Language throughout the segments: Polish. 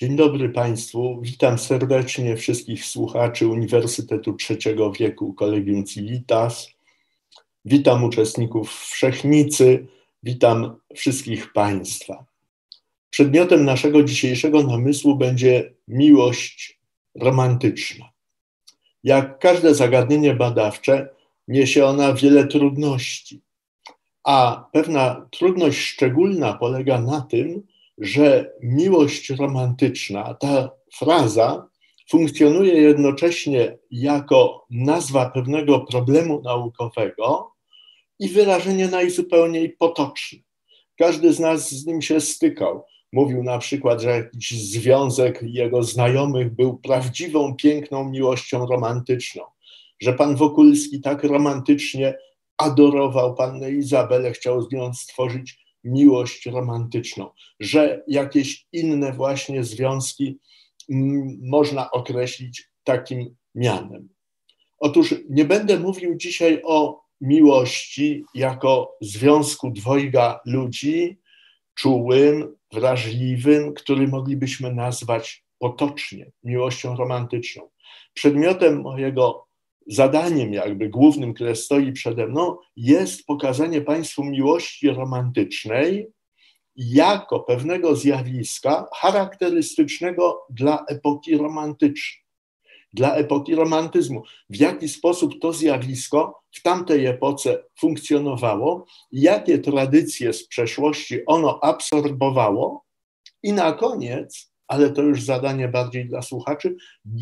Dzień dobry Państwu. Witam serdecznie wszystkich słuchaczy Uniwersytetu Trzeciego Wieku Collegium Civitas. Witam uczestników Wszechnicy. Witam wszystkich Państwa. Przedmiotem naszego dzisiejszego namysłu będzie miłość romantyczna. Jak każde zagadnienie badawcze, niesie ona wiele trudności, a pewna trudność szczególna polega na tym, że miłość romantyczna, ta fraza, funkcjonuje jednocześnie jako nazwa pewnego problemu naukowego i wyrażenie najzupełniej potoczne. Każdy z nas z nim się stykał. Mówił na przykład, że jakiś związek jego znajomych był prawdziwą, piękną miłością romantyczną, że pan Wokulski tak romantycznie adorował pannę Izabelę, chciał z nią stworzyć miłość romantyczną, że jakieś inne właśnie związki można określić takim mianem. Otóż nie będę mówił dzisiaj o miłości jako związku dwojga ludzi, czułym, wrażliwym, który moglibyśmy nazwać potocznie miłością romantyczną. Przedmiotem mojego zadaniem jakby głównym, które stoi przede mną, jest pokazanie Państwu miłości romantycznej jako pewnego zjawiska charakterystycznego dla epoki romantycznej, dla epoki romantyzmu. W jaki sposób to zjawisko w tamtej epoce funkcjonowało, jakie tradycje z przeszłości ono absorbowało i na koniec, ale to już zadanie bardziej dla słuchaczy,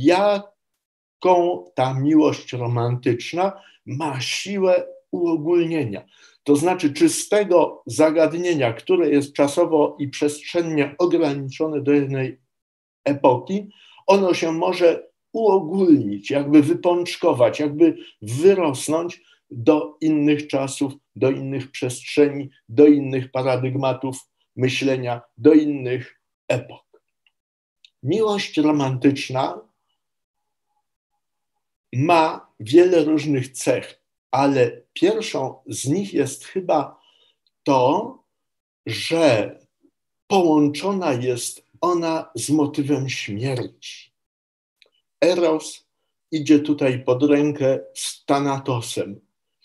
jaką ta miłość romantyczna ma siłę uogólnienia. To znaczy, czy z tego zagadnienia, które jest czasowo i przestrzennie ograniczone do jednej epoki, ono się może uogólnić, jakby wypączkować, jakby wyrosnąć do innych czasów, do innych przestrzeni, do innych paradygmatów myślenia, do innych epok. Miłość romantyczna ma wiele różnych cech, ale pierwszą z nich jest chyba to, że połączona jest ona z motywem śmierci. Eros idzie tutaj pod rękę z Thanatosem.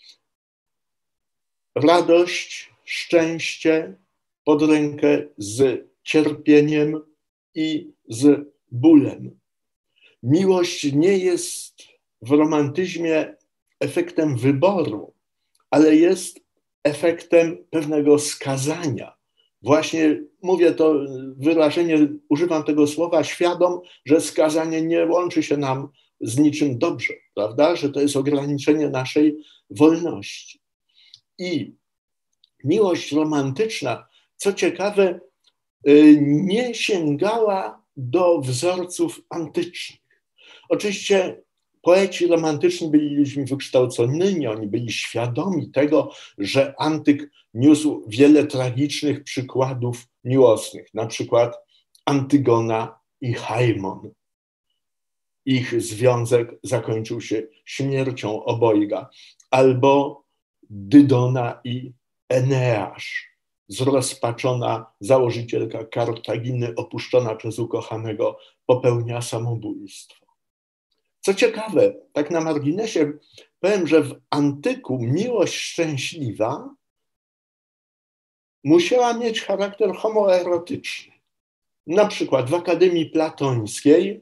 Radość, szczęście pod rękę z cierpieniem i z bólem. Miłość nie jest w romantyzmie efektem wyboru, ale jest efektem pewnego skazania. Właśnie mówię to wyrażenie, używam tego słowa świadom, że skazanie nie łączy się nam z niczym dobrze, prawda? Że to jest ograniczenie naszej wolności. I miłość romantyczna, co ciekawe, nie sięgała do wzorców antycznych. Oczywiście poeci romantyczni byli ludźmi wykształconymi, oni byli świadomi tego, że antyk niósł wiele tragicznych przykładów miłosnych, na przykład Antygona i Haimon. Ich związek zakończył się śmiercią obojga. Albo Dydona i Eneasz, zrozpaczona założycielka Kartaginy, opuszczona przez ukochanego, popełnia samobójstwo. Co ciekawe, tak na marginesie powiem, że w antyku miłość szczęśliwa musiała mieć charakter homoerotyczny. Na przykład w Akademii Platońskiej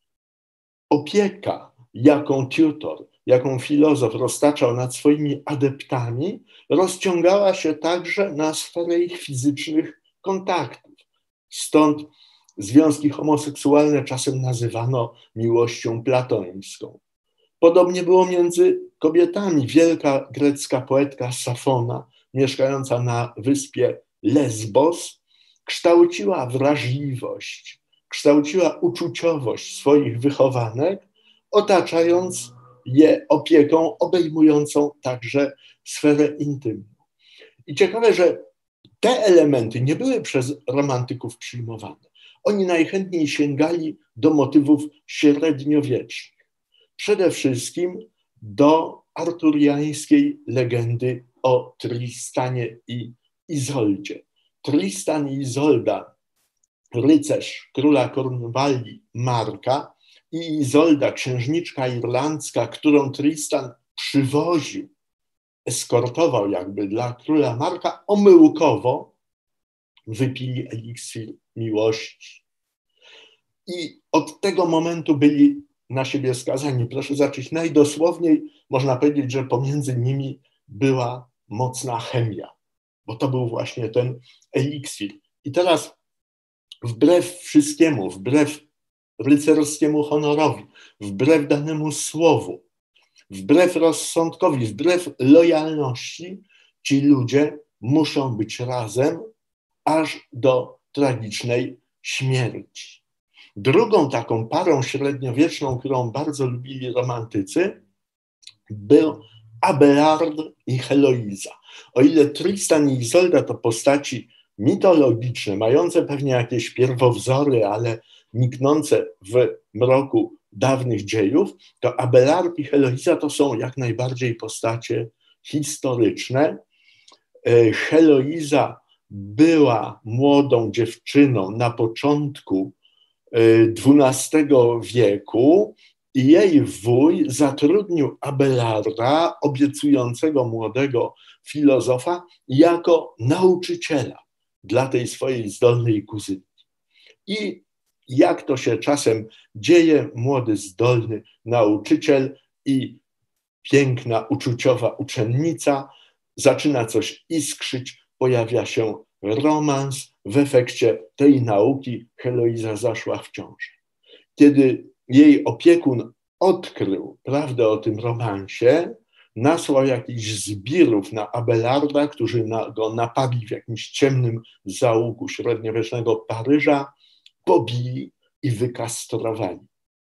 opieka, jaką tutor, jaką filozof roztaczał nad swoimi adeptami, rozciągała się także na sferę ich fizycznych kontaktów. Stąd związki homoseksualne czasem nazywano miłością platońską. Podobnie było między kobietami. Wielka grecka poetka Safona, mieszkająca na wyspie Lesbos, kształciła wrażliwość, kształciła uczuciowość swoich wychowanek, otaczając je opieką obejmującą także sferę intymną. I ciekawe, że te elementy nie były przez romantyków przyjmowane. Oni najchętniej sięgali do motywów średniowiecznych. Przede wszystkim do arturiańskiej legendy o Tristanie i Izoldzie. Tristan i Izolda rycerz króla Kornwalii Marka i Izolda, księżniczka irlandzka, którą Tristan przywoził, eskortował jakby dla króla Marka, omyłkowo wypili eliksir miłości. I od tego momentu byli na siebie skazani. Proszę zacząć najdosłowniej, można powiedzieć, że pomiędzy nimi była mocna chemia, bo to był właśnie ten eliksir. I teraz wbrew wszystkiemu, wbrew rycerskiemu honorowi, wbrew danemu słowu, wbrew rozsądkowi, wbrew lojalności, ci ludzie muszą być razem aż do tragicznej śmierci. Drugą taką parą średniowieczną, którą bardzo lubili romantycy, był Abelard i Heloiza. O ile Tristan i Izolda to postaci mitologiczne, mające pewnie jakieś pierwowzory, ale niknące w mroku dawnych dziejów, to Abelard i Heloiza to są jak najbardziej postacie historyczne. Heloiza była młodą dziewczyną na początku XII wieku i jej wuj zatrudnił Abelarda, obiecującego młodego filozofa, jako nauczyciela dla tej swojej zdolnej kuzynki. I jak to się czasem dzieje, młody, zdolny nauczyciel i piękna, uczuciowa uczennica, zaczyna coś iskrzyć, pojawia się romans. W efekcie tej nauki Heloiza zaszła w ciążę. Kiedy jej opiekun odkrył prawdę o tym romansie, nasłał jakichś zbirów na Abelarda, którzy go napadli w jakimś ciemnym zaułku średniowiecznego Paryża, pobili i wykastrowali.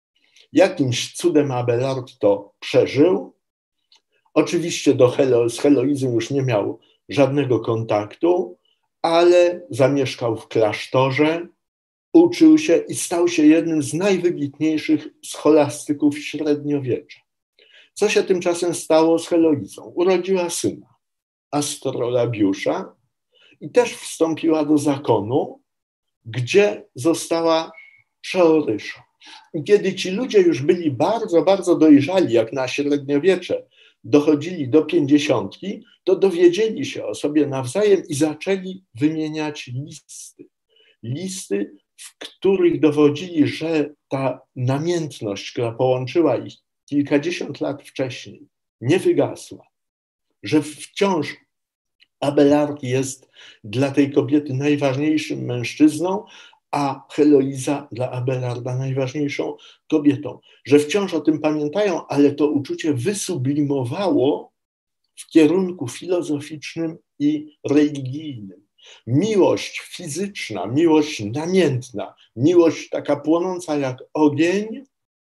Jakimś cudem Abelard to przeżył. Oczywiście z Heloizą już nie miał żadnego kontaktu, ale zamieszkał w klasztorze, uczył się i stał się jednym z najwybitniejszych scholastyków średniowiecza. Co się tymczasem stało z Heloizą? Urodziła syna, Astrolabiusza, i też wstąpiła do zakonu, gdzie została przeoryszą. I kiedy ci ludzie już byli bardzo, bardzo dojrzali, jak na średniowiecze, dochodzili do 50, to dowiedzieli się o sobie nawzajem i zaczęli wymieniać listy. Listy, w których dowodzili, że ta namiętność, która połączyła ich kilkadziesiąt lat wcześniej, nie wygasła, że wciąż Abelard jest dla tej kobiety najważniejszym mężczyzną, a Heloiza dla Abelarda najważniejszą kobietą. Że wciąż o tym pamiętają, ale to uczucie wysublimowało w kierunku filozoficznym i religijnym. Miłość fizyczna, miłość namiętna, miłość taka płonąca jak ogień,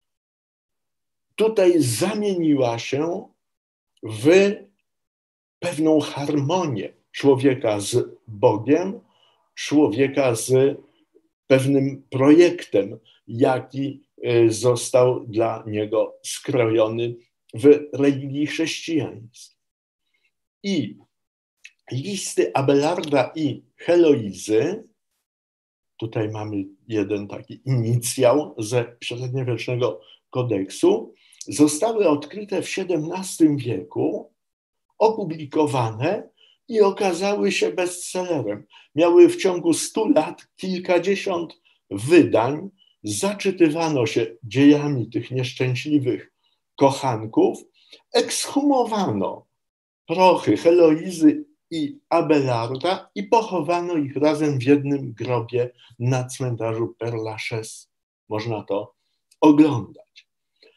tutaj zamieniła się w pewną harmonię człowieka z Bogiem, człowieka z pewnym projektem, jaki został dla niego skrojony w religii chrześcijańskiej. I listy Abelarda i Heloizy, tutaj mamy jeden taki inicjał ze średniowiecznego kodeksu, zostały odkryte w XVII wieku, opublikowane i okazały się bestsellerem. Miały w ciągu 100 lat kilkadziesiąt wydań, zaczytywano się dziejami tych nieszczęśliwych kochanków, ekshumowano prochy Heloizy i Abelarda i pochowano ich razem w jednym grobie na cmentarzu Père Lachaise. Można to oglądać.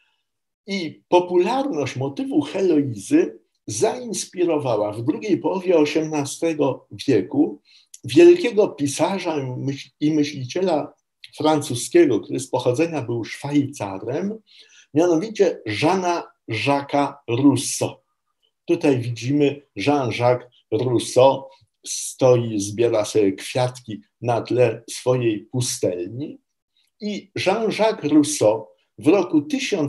I popularność motywu Heloizy zainspirowała w drugiej połowie XVIII wieku wielkiego pisarza i myśliciela francuskiego, który z pochodzenia był Szwajcarem, mianowicie Jeana-Jacques'a Rousseau. Tutaj widzimy Jean-Jacques Rousseau stoi, zbiera sobie kwiatki na tle swojej pustelni i Jean-Jacques Rousseau w roku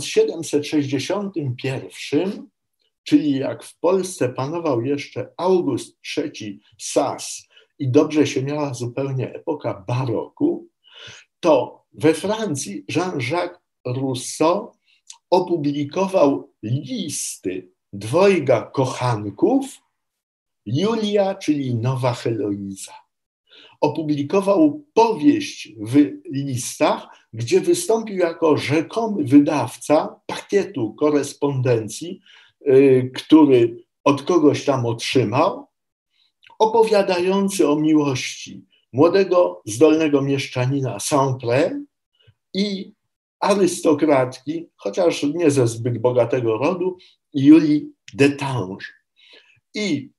1761, czyli jak w Polsce panował jeszcze August III Sas i dobrze się miała zupełnie epoka baroku, to we Francji Jean-Jacques Rousseau opublikował listy dwojga kochanków, Julia, czyli Nowa Heloiza. Opublikował powieść w listach, gdzie wystąpił jako rzekomy wydawca pakietu korespondencji, który od kogoś tam otrzymał, opowiadający o miłości młodego, zdolnego mieszczanina Saint-Pré i arystokratki, chociaż nie ze zbyt bogatego rodu, Julii d'Étanges. I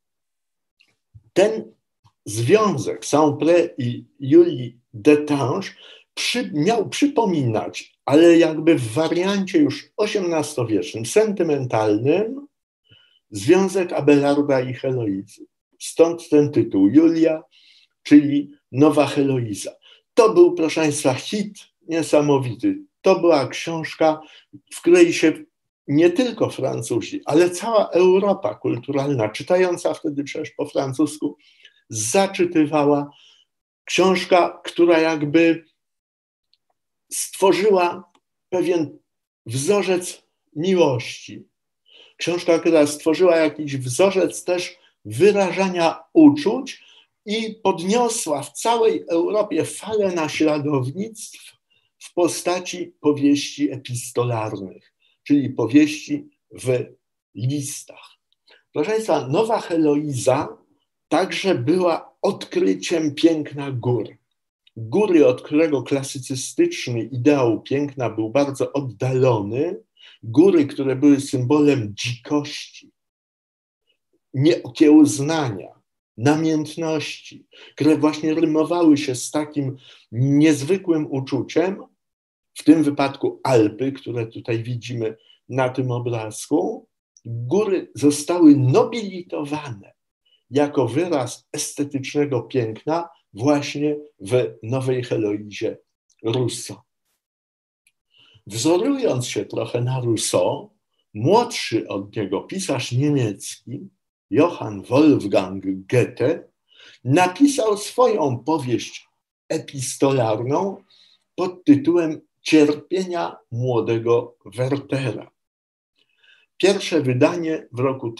ten związek Saint-Pré i Julii d'Étanges miał przypominać, ale jakby w wariancie już XVIII-wiecznym, sentymentalnym, związek Abelarda i Heloizy. Stąd ten tytuł, Julia, czyli Nowa Heloiza. To był, proszę Państwa, hit niesamowity. To była książka, w której się nie tylko Francuzi, ale cała Europa kulturalna, czytająca wtedy przecież po francusku, zaczytywała. Książka, która jakby stworzyła pewien wzorzec miłości. Książka, która stworzyła jakiś wzorzec też wyrażania uczuć i podniosła w całej Europie falę naśladownictw w postaci powieści epistolarnych, czyli powieści w listach. Proszę Państwa, Nowa Heloiza także była odkryciem piękna gór. Góry, od którego klasycystyczny ideał piękna był bardzo oddalony, góry, które były symbolem dzikości, nieokiełznania, namiętności, które właśnie rymowały się z takim niezwykłym uczuciem, w tym wypadku Alpy, które tutaj widzimy na tym obrazku, góry zostały nobilitowane jako wyraz estetycznego piękna właśnie w Nowej Heloizie Rousseau. Wzorując się trochę na Rousseau, młodszy od niego pisarz niemiecki Johann Wolfgang Goethe napisał swoją powieść epistolarną pod tytułem Cierpienia młodego Wertera. Pierwsze wydanie w roku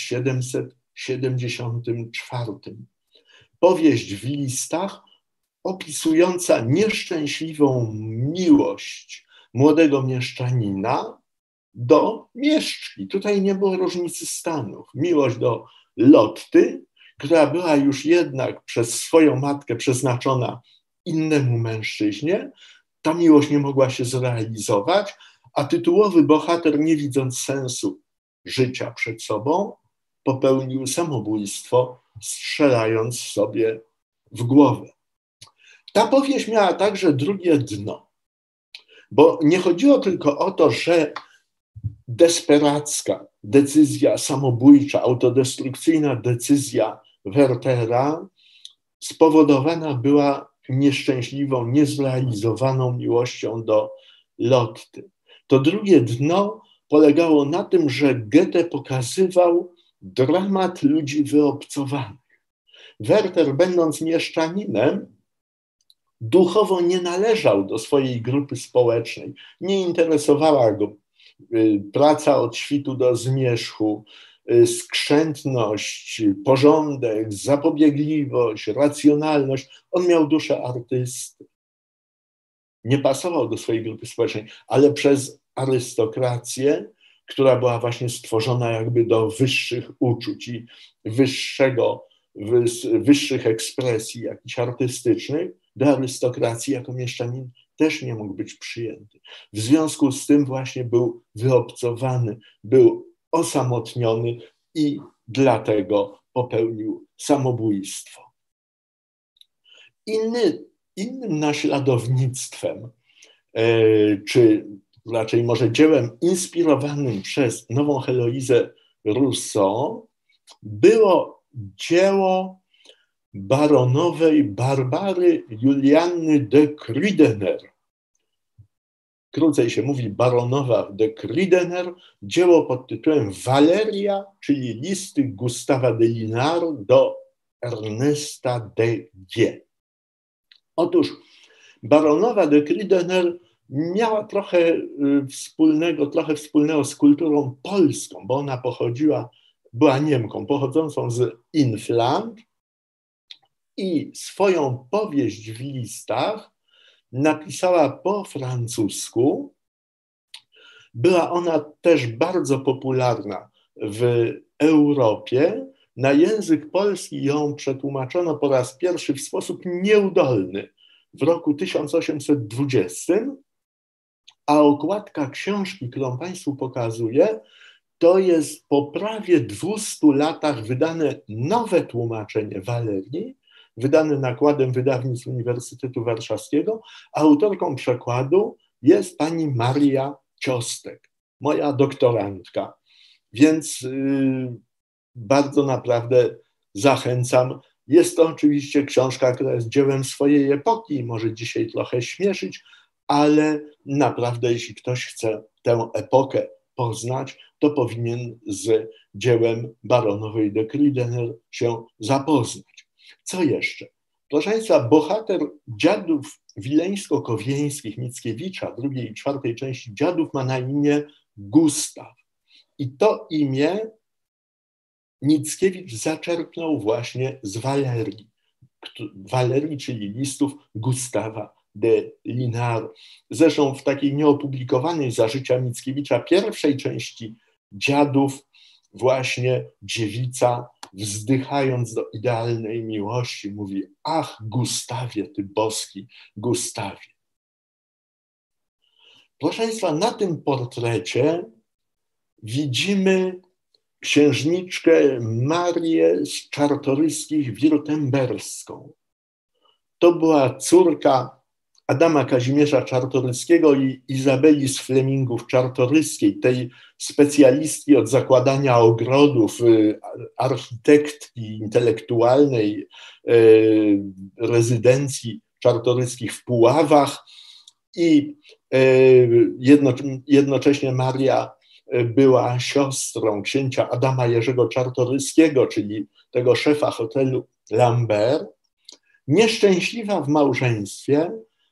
1774. Powieść w listach opisująca nieszczęśliwą miłość młodego mieszczanina do mieszczki. Tutaj nie było różnicy stanów. Miłość do Lotty, która była już jednak przez swoją matkę przeznaczona innemu mężczyźnie. Ta miłość nie mogła się zrealizować, a tytułowy bohater, nie widząc sensu życia przed sobą, popełnił samobójstwo, strzelając sobie w głowę. Ta powieść miała także drugie dno, bo nie chodziło tylko o to, że desperacka decyzja samobójcza, autodestrukcyjna decyzja Wertera spowodowana była nieszczęśliwą, niezrealizowaną miłością do Lotty. To drugie dno polegało na tym, że Goethe pokazywał dramat ludzi wyobcowanych. Werter, będąc mieszczaninem, duchowo nie należał do swojej grupy społecznej. Nie interesowała go praca od świtu do zmierzchu, skrzętność, porządek, zapobiegliwość, racjonalność. On miał duszę artysty. Nie pasował do swojej grupy społecznej, ale przez arystokrację, która była właśnie stworzona jakby do wyższych uczuć i wyższych ekspresji jakichś artystycznych, do arystokracji jako mieszczanin też nie mógł być przyjęty. W związku z tym właśnie był wyobcowany, był osamotniony i dlatego popełnił samobójstwo. Innym naśladownictwem, czy raczej może dziełem inspirowanym przez Nową Heloizę Rousseau, było dzieło baronowej Barbary Julianny de Krudener. Krócej się mówi baronowa de Krudener, dzieło pod tytułem Valeria, czyli listy Gustawa de Linard do Ernesta de Gie. Otóż Baronowa de Kridener miała trochę wspólnego z kulturą polską, bo ona była Niemką pochodzącą z Infland i swoją powieść w listach napisała po francusku. Była ona też bardzo popularna w Europie. Na język polski ją przetłumaczono po raz pierwszy w sposób nieudolny w roku 1820, a okładka książki, którą Państwu pokazuję, to jest po prawie 200 latach wydane nowe tłumaczenie Walerii, wydane nakładem wydawnictw Uniwersytetu Warszawskiego. Autorką przekładu jest pani Maria Ciostek, moja doktorantka. Więc bardzo naprawdę zachęcam. Jest to oczywiście książka, która jest dziełem swojej epoki i może dzisiaj trochę śmieszyć, ale naprawdę jeśli ktoś chce tę epokę poznać, to powinien z dziełem baronowej de Kridener się zapoznać. Co jeszcze? Proszę Państwa, bohater Dziadów Wileńsko-Kowieńskich Mickiewicza, drugiej i czwartej części Dziadów, ma na imię Gustaw. I to imię Mickiewicz zaczerpnął właśnie z Walerii, czyli listów Gustawa de Linard. Zresztą w takiej nieopublikowanej za życia Mickiewicza pierwszej części Dziadów właśnie dziewica, wzdychając do idealnej miłości, mówi: ach, Gustawie, ty boski Gustawie. Proszę Państwa, na tym portrecie widzimy księżniczkę Marię z Czartoryskich Wirtemberską. To była córka Adama Kazimierza Czartoryskiego i Izabeli z Flemingów Czartoryskiej, tej specjalistki od zakładania ogrodów, architektki intelektualnej rezydencji Czartoryskich w Puławach. I jednocześnie Maria była siostrą księcia Adama Jerzego Czartoryskiego, czyli tego szefa hotelu Lambert. Nieszczęśliwa w małżeństwie,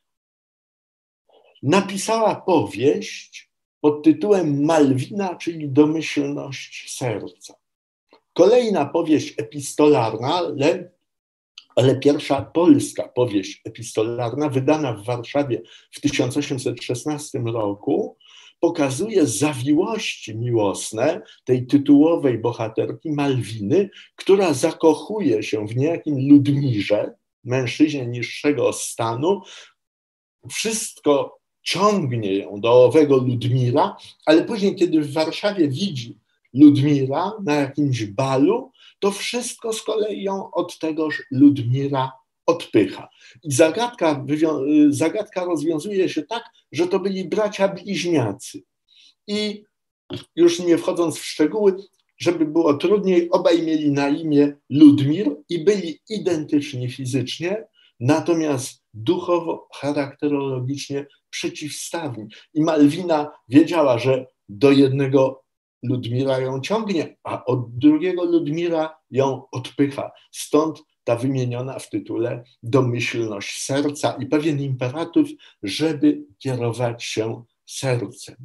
napisała powieść pod tytułem Malwina, czyli Domyślność serca. Kolejna powieść epistolarna, ale pierwsza polska powieść epistolarna, wydana w Warszawie w 1816 roku, pokazuje zawiłości miłosne tej tytułowej bohaterki Malwiny, która zakochuje się w niejakim Ludmirze, mężczyźnie niższego stanu. Wszystko ciągnie ją do owego Ludmira, ale później, kiedy w Warszawie widzi Ludmira na jakimś balu, to wszystko z kolei ją od tegoż Ludmira odpycha. I zagadka rozwiązuje się tak, że to byli bracia bliźniacy. I już nie wchodząc w szczegóły, żeby było trudniej, obaj mieli na imię Ludmir i byli identyczni fizycznie, natomiast duchowo, charakterologicznie przeciwstawni. I Malwina wiedziała, że do jednego Ludmira ją ciągnie, a od drugiego Ludmira ją odpycha. Stąd ta wymieniona w tytule domyślność serca i pewien imperatyw, żeby kierować się sercem.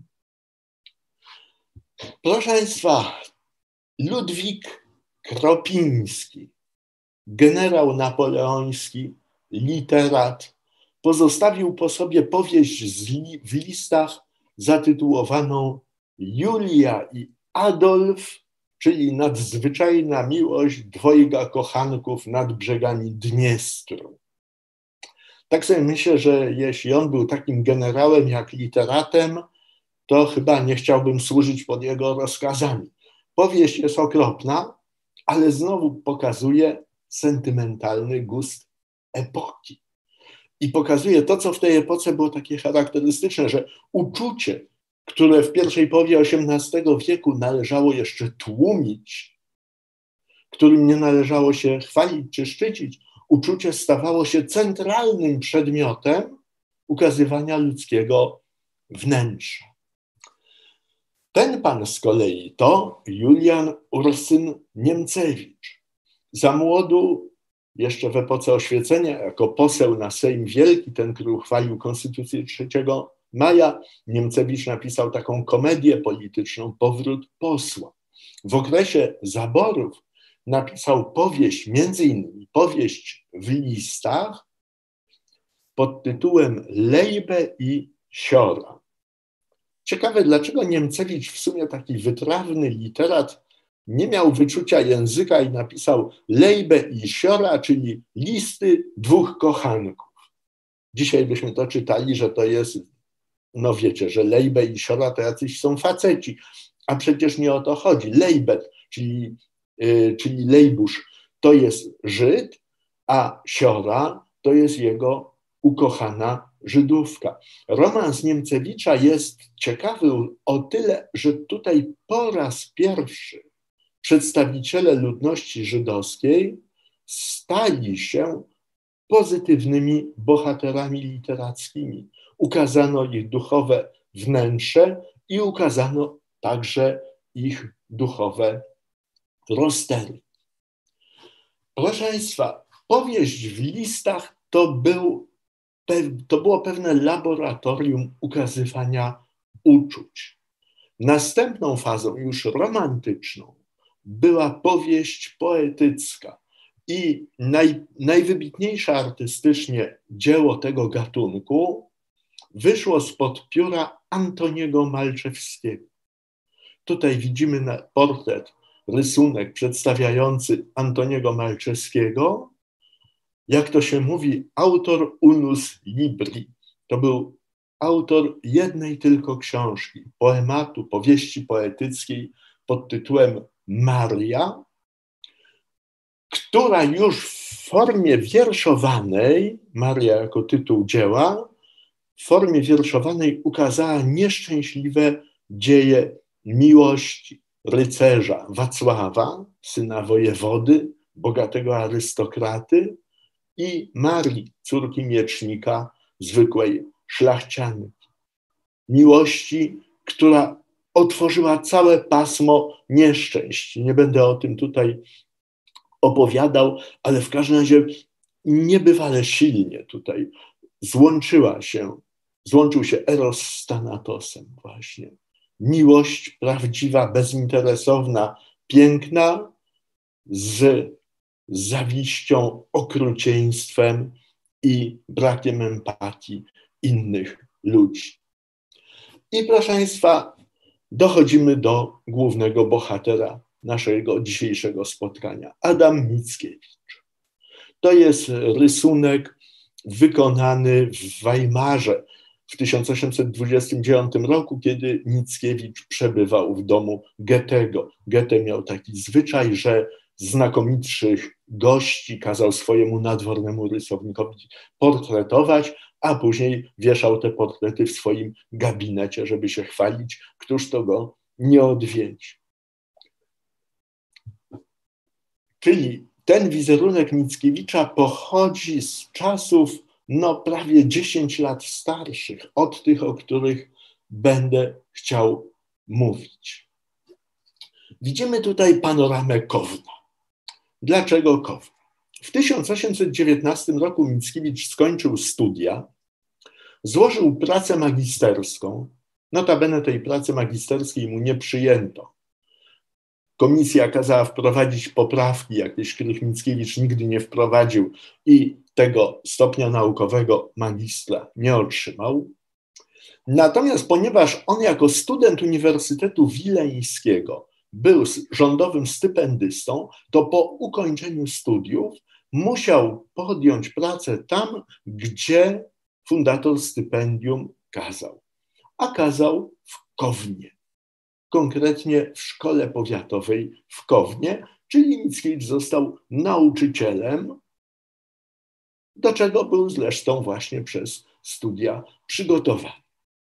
Proszę Państwa, Ludwik Kropiński, generał napoleoński, literat, pozostawił po sobie powieść w listach zatytułowaną Julia i Adolf, czyli nadzwyczajna miłość dwojga kochanków nad brzegami Dniestru. Tak sobie myślę, że jeśli on był takim generałem jak literatem, to chyba nie chciałbym służyć pod jego rozkazami. Powieść jest okropna, ale znowu pokazuje sentymentalny gust epoki. I pokazuje to, co w tej epoce było takie charakterystyczne, że uczucie, które w pierwszej połowie XVIII wieku należało jeszcze tłumić, którym nie należało się chwalić czy szczycić, uczucie stawało się centralnym przedmiotem ukazywania ludzkiego wnętrza. Ten pan z kolei to Julian Ursyn Niemcewicz. Za młodu jeszcze w epoce oświecenia, jako poseł na Sejm Wielki, ten, który uchwalił Konstytucję 3 maja, Niemcewicz napisał taką komedię polityczną Powrót posła. W okresie zaborów napisał powieść, między innymi powieść w listach pod tytułem Lejbe i Siora. Ciekawe, dlaczego Niemcewicz, w sumie taki wytrawny literat, nie miał wyczucia języka i napisał Lejbe i Siora, czyli listy dwóch kochanków. Dzisiaj byśmy to czytali, że to jest, no wiecie, że Lejbe i Siora to jacyś są faceci, a przecież nie o to chodzi. Lejbet, czyli Lejbusz, to jest Żyd, a Siora to jest jego ukochana Żydówka. Romans Niemcewicza jest ciekawy o tyle, że tutaj po raz pierwszy przedstawiciele ludności żydowskiej stali się pozytywnymi bohaterami literackimi. Ukazano ich duchowe wnętrze i ukazano także ich duchowe rozterki. Proszę Państwa, powieść w listach to było pewne laboratorium ukazywania uczuć. Następną fazą, już romantyczną, była powieść poetycka i najwybitniejsze artystycznie dzieło tego gatunku wyszło spod pióra Antoniego Malczewskiego. Tutaj widzimy portret, rysunek przedstawiający Antoniego Malczewskiego. Jak to się mówi, autor unus libri. To był autor jednej tylko książki, poematu, powieści poetyckiej pod tytułem Maria, która już w formie wierszowanej, Maria jako tytuł dzieła, w formie wierszowanej ukazała nieszczęśliwe dzieje miłości rycerza Wacława, syna wojewody, bogatego arystokraty, i Marii, córki miecznika, zwykłej szlachcianki. Miłości, która otworzyła całe pasmo nieszczęść. Nie będę o tym tutaj opowiadał, ale w każdym razie niebywale silnie tutaj złączył się Eros z Thanatosem właśnie. Miłość prawdziwa, bezinteresowna, piękna, z zawiścią, okrucieństwem i brakiem empatii innych ludzi. I proszę Państwa, dochodzimy do głównego bohatera naszego dzisiejszego spotkania, Adam Mickiewicz. To jest rysunek wykonany w Weimarze w 1829 roku, kiedy Mickiewicz przebywał w domu Goethego. Goethe miał taki zwyczaj, że znakomitszych gości kazał swojemu nadwornemu rysownikowi portretować, a później wieszał te portrety w swoim gabinecie, żeby się chwalić, któż to go nie odwiedzi. Czyli ten wizerunek Mickiewicza pochodzi z czasów prawie 10 lat starszych od tych, o których będę chciał mówić. Widzimy tutaj panoramę Kowna. Dlaczego Kowna? W 1819 roku Mickiewicz skończył studia, złożył pracę magisterską. Notabene tej pracy magisterskiej mu nie przyjęto. Komisja kazała wprowadzić poprawki jakieś, których Mickiewicz nigdy nie wprowadził i tego stopnia naukowego magistra nie otrzymał. Natomiast ponieważ on jako student Uniwersytetu Wileńskiego był rządowym stypendystą, to po ukończeniu studiów musiał podjąć pracę tam, gdzie fundator stypendium kazał. A kazał w Kownie, konkretnie w szkole powiatowej w Kownie, czyli Mickiewicz został nauczycielem, do czego był zresztą właśnie przez studia przygotowany.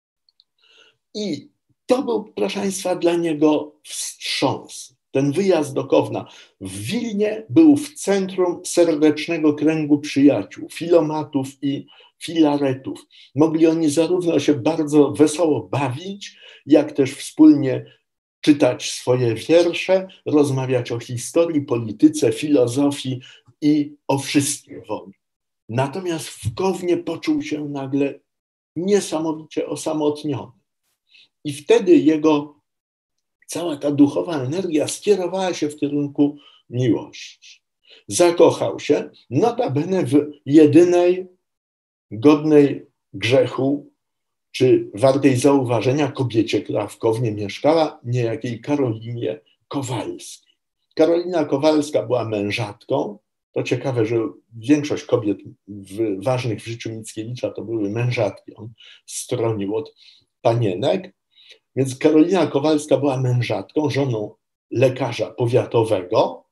I to był, proszę Państwa, dla niego wstrząs. Ten wyjazd do Kowna. W Wilnie był w centrum serdecznego kręgu przyjaciół, filomatów i filaretów. Mogli oni zarówno się bardzo wesoło bawić, jak też wspólnie czytać swoje wiersze, rozmawiać o historii, polityce, filozofii i o wszystkim woli. Natomiast w Kownie poczuł się nagle niesamowicie osamotniony. I wtedy jego cała ta duchowa energia skierowała się w kierunku miłości. Zakochał się, notabene w jedynej godnej grzechu, czy wartej zauważenia kobiecie, która w Kownie mieszkała, niejakiej Karolinie Kowalskiej. Karolina Kowalska była mężatką. To ciekawe, że większość kobiet ważnych w życiu Mickiewicza to były mężatki. On stronił od panienek. Więc Karolina Kowalska była mężatką, żoną lekarza powiatowego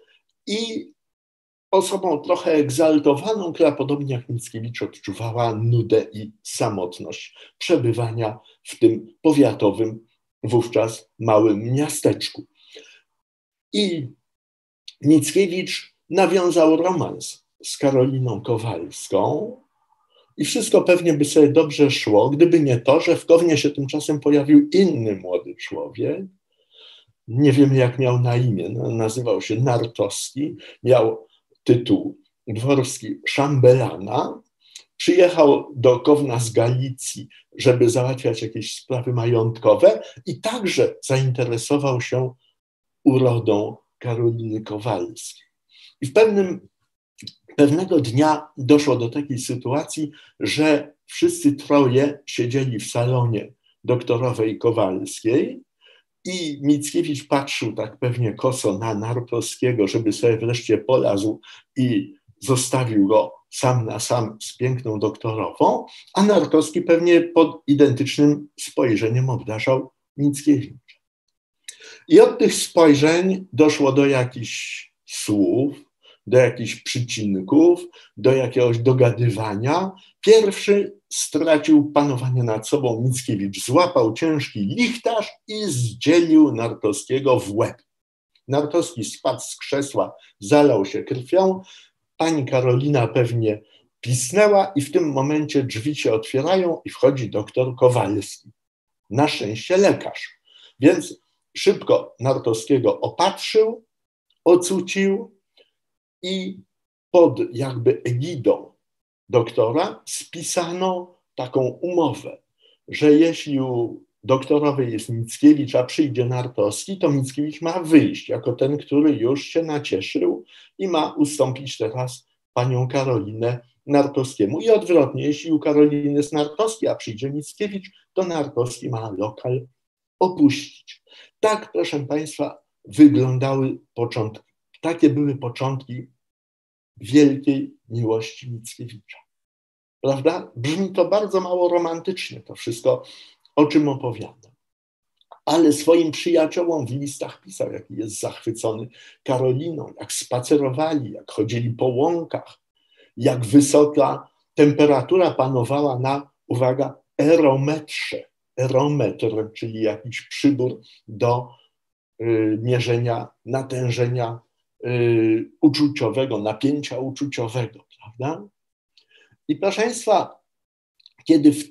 i osobą trochę egzaltowaną, która podobnie jak Mickiewicz odczuwała nudę i samotność przebywania w tym powiatowym, wówczas małym miasteczku. I Mickiewicz nawiązał romans z Karoliną Kowalską i wszystko pewnie by sobie dobrze szło, gdyby nie to, że w Kownie się tymczasem pojawił inny młody człowiek. Nie wiemy, jak miał na imię. Nazywał się Nartowski, miał tytuł dworski szambelana. Przyjechał do Kowna z Galicji, żeby załatwiać jakieś sprawy majątkowe i także zainteresował się urodą Karoliny Kowalskiej. I pewnego dnia doszło do takiej sytuacji, że wszyscy troje siedzieli w salonie doktorowej Kowalskiej i Mickiewicz patrzył tak pewnie koso na Nartowskiego, żeby sobie wreszcie polazł i zostawił go sam na sam z piękną doktorową, a Nartowski pewnie pod identycznym spojrzeniem obdarzał Mickiewicza. I od tych spojrzeń doszło do jakichś słów, do jakichś przycinków, do jakiegoś dogadywania. Pierwszy stracił panowanie nad sobą Mickiewicz, złapał ciężki lichtarz i zdzielił Nartowskiego w łeb. Nartowski spadł z krzesła, zalał się krwią, pani Karolina pewnie pisnęła i w tym momencie drzwi się otwierają i wchodzi doktor Kowalski. Na szczęście lekarz, więc szybko Nartowskiego opatrzył, ocucił i pod jakby egidą doktora spisano taką umowę, że jeśli u doktorowej jest Mickiewicz, a przyjdzie Nartowski, to Mickiewicz ma wyjść jako ten, który już się nacieszył i ma ustąpić teraz panią Karolinę Nartowskiemu. I odwrotnie, jeśli u Karoliny jest Nartowski, a przyjdzie Mickiewicz, to Nartowski ma lokal opuścić. Tak, proszę państwa, wyglądały początki. Takie były początki wielkiej miłości Mickiewicza. Prawda? Brzmi to bardzo mało romantycznie, to wszystko, o czym opowiadam. Ale swoim przyjaciołom w listach pisał, jaki jest zachwycony Karoliną, jak spacerowali, jak chodzili po łąkach, jak wysoka temperatura panowała na, uwaga, erometrze. Erometr, czyli jakiś przybór do mierzenia natężenia uczuciowego, napięcia uczuciowego, prawda? I proszę państwa, kiedy w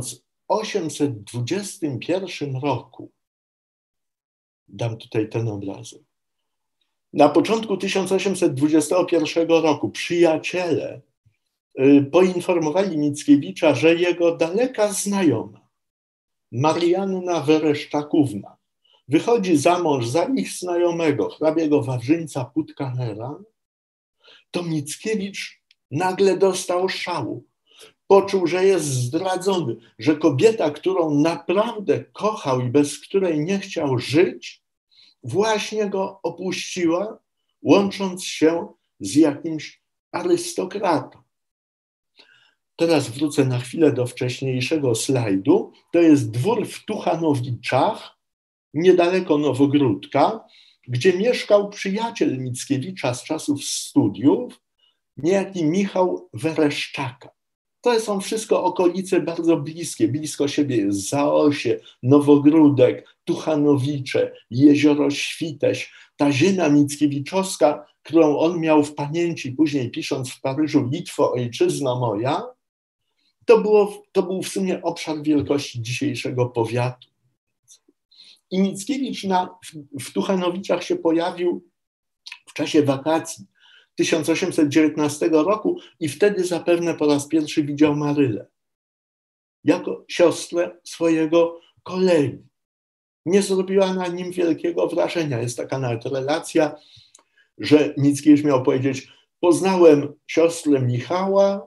1821 roku, dam tutaj ten obrazek, na początku 1821 roku przyjaciele poinformowali Mickiewicza, że jego daleka znajoma, Marianna Wereszczakówna, wychodzi za mąż za ich znajomego, hrabiego Wawrzyńca Putkanera, to Mickiewicz nagle dostał szału. Poczuł, że jest zdradzony, że kobieta, którą naprawdę kochał i bez której nie chciał żyć, właśnie go opuściła, łącząc się z jakimś arystokratą. Teraz wrócę na chwilę do wcześniejszego slajdu. To jest dwór w Tuchanowiczach, niedaleko Nowogródka, gdzie mieszkał przyjaciel Mickiewicza z czasów studiów, niejaki Michał Wereszczaka. To są wszystko okolice bardzo bliskie. Blisko siebie jest Zaosie, Nowogródek, Tuchanowicze, Jezioro Świteś. Ta ziemia mickiewiczowska, którą on miał w pamięci, później pisząc w Paryżu Litwo, ojczyzno moja, to był w sumie obszar wielkości dzisiejszego powiatu. I Mickiewicz w Tuchanowiczach się pojawił w czasie wakacji 1819 roku i wtedy zapewne po raz pierwszy widział Marylę jako siostrę swojego kolegi. Nie zrobiła na nim wielkiego wrażenia. Jest taka nawet relacja, że Mickiewicz miał powiedzieć: poznałem siostrę Michała,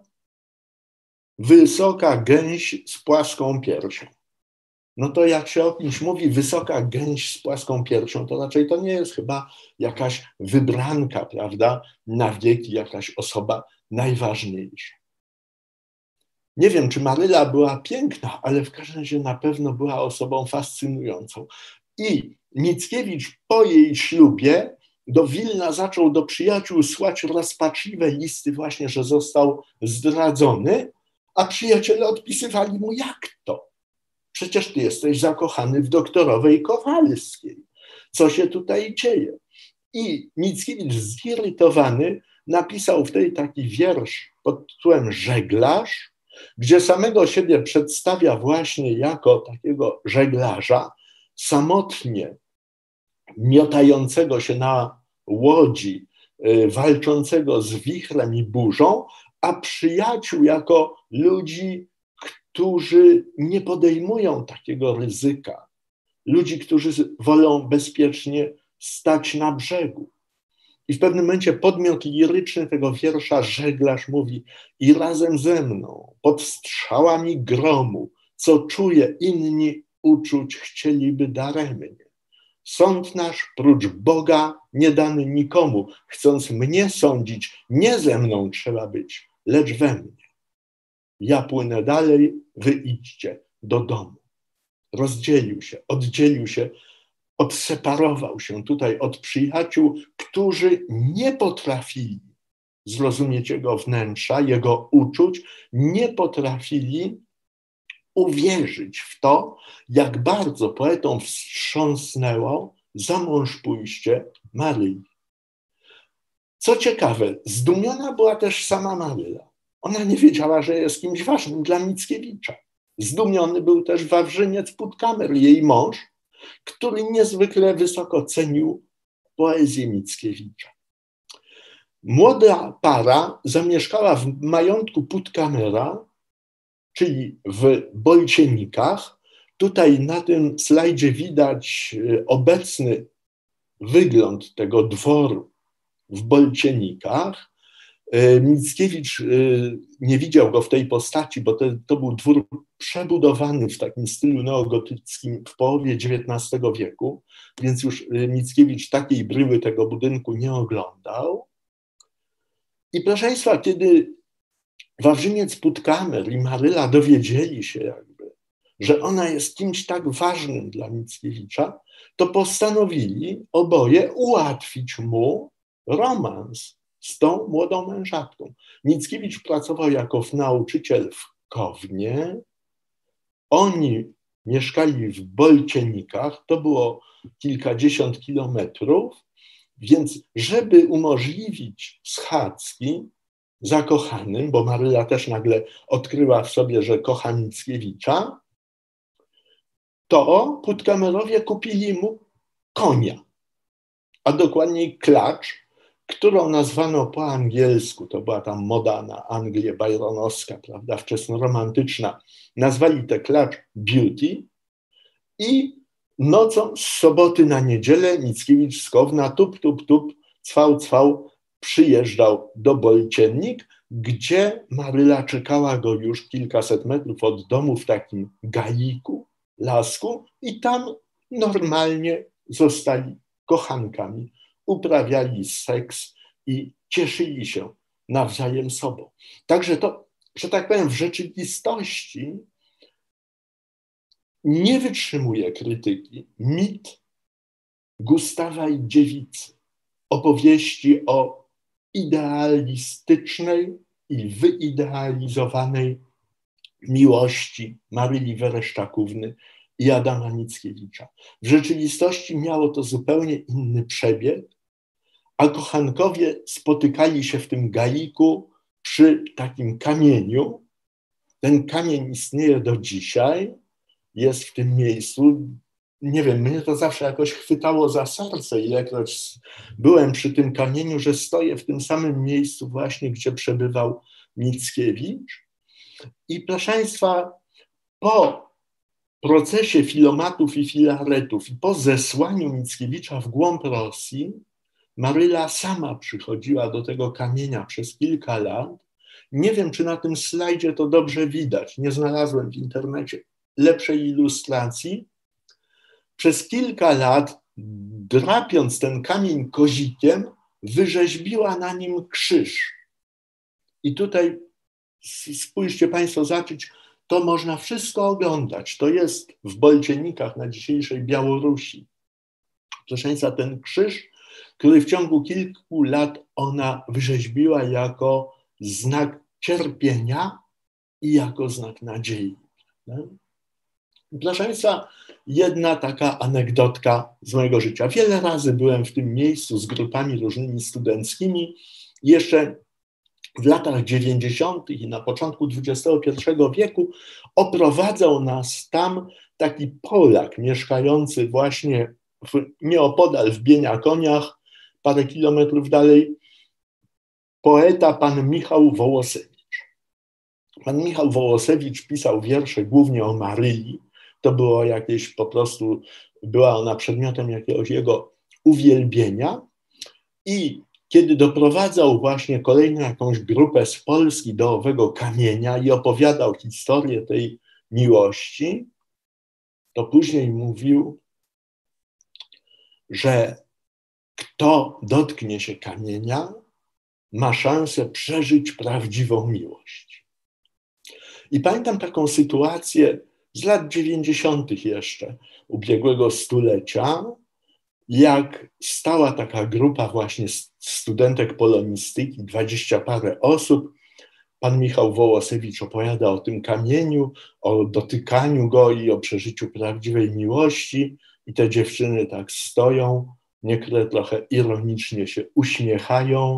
wysoka gęś z płaską piersią. No to jak się o kimś mówi wysoka gęś z płaską piersią, to raczej to nie jest chyba jakaś wybranka, prawda, na wieki, jakaś osoba najważniejsza. Nie wiem, czy Maryla była piękna, ale w każdym razie na pewno była osobą fascynującą. I Mickiewicz po jej ślubie do Wilna zaczął do przyjaciół słać rozpaczliwe listy właśnie, że został zdradzony, a przyjaciele odpisywali mu: jak to? Przecież ty jesteś zakochany w doktorowej Kowalskiej. Co się tutaj dzieje? I Mickiewicz zirytowany napisał wtedy taki wiersz pod tytułem Żeglarz, gdzie samego siebie przedstawia właśnie jako takiego żeglarza, samotnie miotającego się na łodzi, walczącego z wichrem i burzą, a przyjaciół jako ludzi, którzy nie podejmują takiego ryzyka, ludzi, którzy wolą bezpiecznie stać na brzegu. I w pewnym momencie podmiot liryczny tego wiersza Żeglarz mówi: i razem ze mną, pod strzałami gromu, co czuje inni uczuć chcieliby daremnie. Sąd nasz prócz Boga nie dany nikomu, chcąc mnie sądzić, nie ze mną trzeba być, lecz we mnie. Ja płynę dalej, wy idźcie do domu. Rozdzielił się, oddzielił się, odseparował się tutaj od przyjaciół, którzy nie potrafili zrozumieć jego wnętrza, jego uczuć, nie potrafili uwierzyć w to, jak bardzo poetą wstrząsnęło za mąż pójście Maryi. Co ciekawe, zdumiona była też sama Maryla. Ona nie wiedziała, że jest kimś ważnym dla Mickiewicza. Zdumiony był też Wawrzyniec Puttkamer, jej mąż, który niezwykle wysoko cenił poezję Mickiewicza. Młoda para zamieszkała w majątku Puttkamera, czyli w Bolcienikach. Tutaj na tym slajdzie widać obecny wygląd tego dworu w Bolcienikach. Mickiewicz nie widział go w tej postaci, bo to był dwór przebudowany w takim stylu neogotyckim w połowie XIX wieku, więc już Mickiewicz takiej bryły tego budynku nie oglądał. I proszę Państwa, kiedy Wawrzyniec Puttkamer i Maryla dowiedzieli się że ona jest kimś tak ważnym dla Mickiewicza, to postanowili oboje ułatwić mu romans z tą młodą mężatką. Mickiewicz pracował jako nauczyciel w Kownie. Oni mieszkali w Bolcienikach, to było kilkadziesiąt kilometrów, więc żeby umożliwić schadzki zakochanym, bo Maryla też nagle odkryła w sobie, że kocha Mickiewicza, to Puttkamerowie kupili mu konia, a dokładniej klacz, którą nazwano po angielsku, to była tam moda na Anglię byronowska, prawda, wczesnoromantyczna, nazwali tę klacz Beauty i nocą z soboty na niedzielę Mickiewicz z Kowna tup, tup, tup, cwał, cwał, przyjeżdżał do Bolcienik, gdzie Maryla czekała go już kilkaset metrów od domu w takim gaiku, lasku i tam normalnie zostali kochankami, uprawiali seks i cieszyli się nawzajem sobą. Także to, że tak powiem, w rzeczywistości nie wytrzymuje krytyki mit Gustawa i dziewicy, opowieści o idealistycznej i wyidealizowanej miłości Maryli Wereszczakówny i Adama Mickiewicza. W rzeczywistości miało to zupełnie inny przebieg, a kochankowie spotykali się w tym gaiku przy takim kamieniu. Ten kamień istnieje do dzisiaj, jest w tym miejscu. nie wiem, mnie to zawsze jakoś chwytało za serce, ilekroć byłem przy tym kamieniu, że stoję w tym samym miejscu właśnie, gdzie przebywał Mickiewicz. I proszę Państwa, po procesie filomatów i filaretów i po zesłaniu Mickiewicza w głąb Rosji, Maryla sama przychodziła do tego kamienia przez kilka lat. Nie wiem, czy na tym slajdzie to dobrze widać. Nie znalazłem w internecie lepszej ilustracji. Przez kilka lat, drapiąc ten kamień kozikiem, wyrzeźbiła na nim krzyż. I tutaj spójrzcie Państwo, zobaczyć, to można wszystko oglądać. To jest w Bolczenikach na dzisiejszej Białorusi. Proszę Państwa, ten krzyż, który w ciągu kilku lat ona wyrzeźbiła jako znak cierpienia i jako znak nadziei. Proszę Państwa, jedna taka anegdotka z mojego życia. Wiele razy byłem w tym miejscu z grupami różnymi studenckimi. Jeszcze w latach 90. i na początku XXI wieku oprowadzał nas tam taki Polak mieszkający właśnie nieopodal w Bieniakoniach, parę kilometrów dalej, poeta pan Michał Wołosewicz. Pan Michał Wołosewicz pisał wiersze głównie o Maryi. To było jakieś po prostu, była ona przedmiotem jakiegoś jego uwielbienia. I kiedy doprowadzał właśnie kolejną jakąś grupę z Polski do owego kamienia i opowiadał historię tej miłości, to później mówił, że kto dotknie się kamienia, ma szansę przeżyć prawdziwą miłość. I pamiętam taką sytuację z lat 90. jeszcze ubiegłego stulecia, jak stała taka grupa właśnie studentek polonistyki, 20 parę osób. Pan Michał Wołosewicz opowiada o tym kamieniu, o dotykaniu go i o przeżyciu prawdziwej miłości. I te dziewczyny tak stoją, niektóre trochę ironicznie się uśmiechają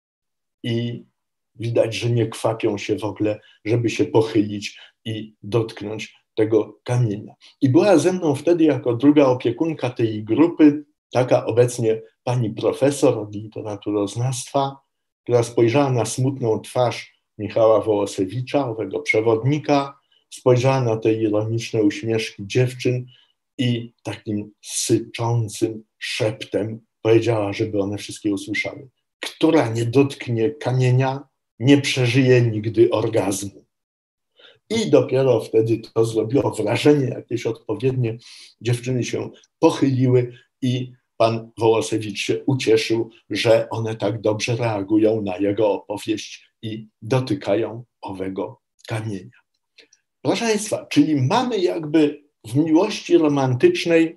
i widać, że nie kwapią się w ogóle, żeby się pochylić i dotknąć tego kamienia. I była ze mną wtedy jako druga opiekunka tej grupy taka obecnie pani profesor od literaturoznawstwa, która spojrzała na smutną twarz Michała Wołosewicza, owego przewodnika, spojrzała na te ironiczne uśmieszki dziewczyn i takim syczącym szeptem powiedziała, żeby one wszystkie usłyszały: która nie dotknie kamienia, nie przeżyje nigdy orgazmu. I dopiero wtedy to zrobiło wrażenie jakieś odpowiednie. Dziewczyny się pochyliły i pan Wołosewicz się ucieszył, że one tak dobrze reagują na jego opowieść i dotykają owego kamienia. Proszę Państwa, czyli mamy jakby w miłości romantycznej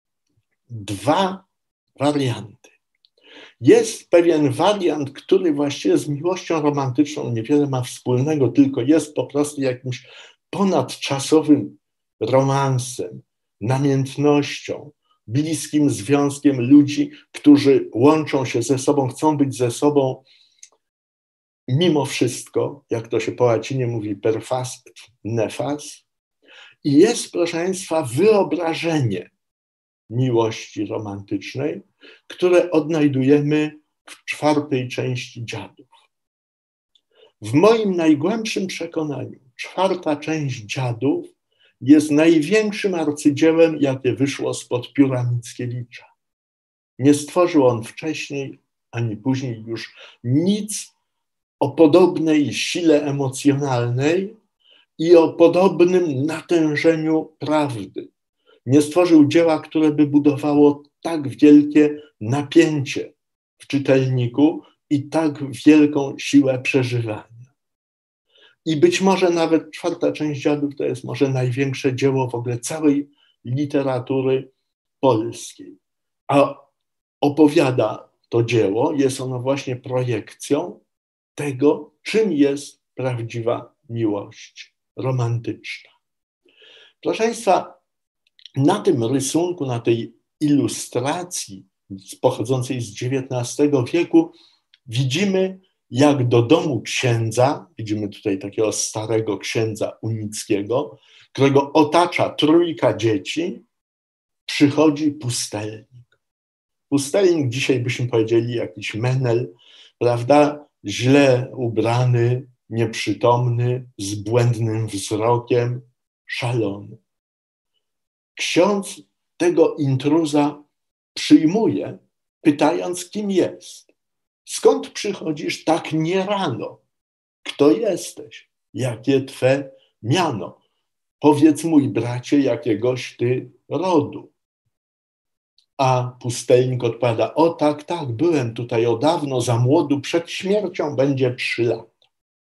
dwa warianty. Jest pewien wariant, który właściwie z miłością romantyczną niewiele ma wspólnego, tylko jest po prostu jakimś ponadczasowym romansem, namiętnością, bliskim związkiem ludzi, którzy łączą się ze sobą, chcą być ze sobą mimo wszystko, jak to się po łacinie mówi, per fas et nefas. I jest, proszę Państwa, wyobrażenie miłości romantycznej, które odnajdujemy w czwartej części Dziadów. W moim najgłębszym przekonaniu czwarta część Dziadów jest największym arcydziełem, jakie wyszło spod pióra Mickiewicza. Nie stworzył on wcześniej ani później już nic o podobnej sile emocjonalnej i o podobnym natężeniu prawdy. Nie stworzył dzieła, które by budowało tak wielkie napięcie w czytelniku i tak wielką siłę przeżywania. I być może nawet czwarta część Dziadów to jest może największe dzieło w ogóle całej literatury polskiej. A opowiada to dzieło, jest ono właśnie projekcją tego, czym jest prawdziwa miłość romantyczna. Proszę Państwa, na tym rysunku, na tej ilustracji pochodzącej z XIX wieku widzimy, jak do domu księdza, widzimy tutaj takiego starego księdza unickiego, którego otacza trójka dzieci, przychodzi pustelnik. Pustelnik, dzisiaj byśmy powiedzieli jakiś menel, prawda? Źle ubrany, nieprzytomny, z błędnym wzrokiem, szalony. Ksiądz tego intruza przyjmuje, pytając, kim jest. Skąd przychodzisz tak nie rano? Kto jesteś? Jakie twe miano? Powiedz, mój bracie, jakiegoś ty rodu. A pustelnik odpowiada, o tak, byłem tutaj o dawno, za młodu, przed śmiercią będzie 3 lata.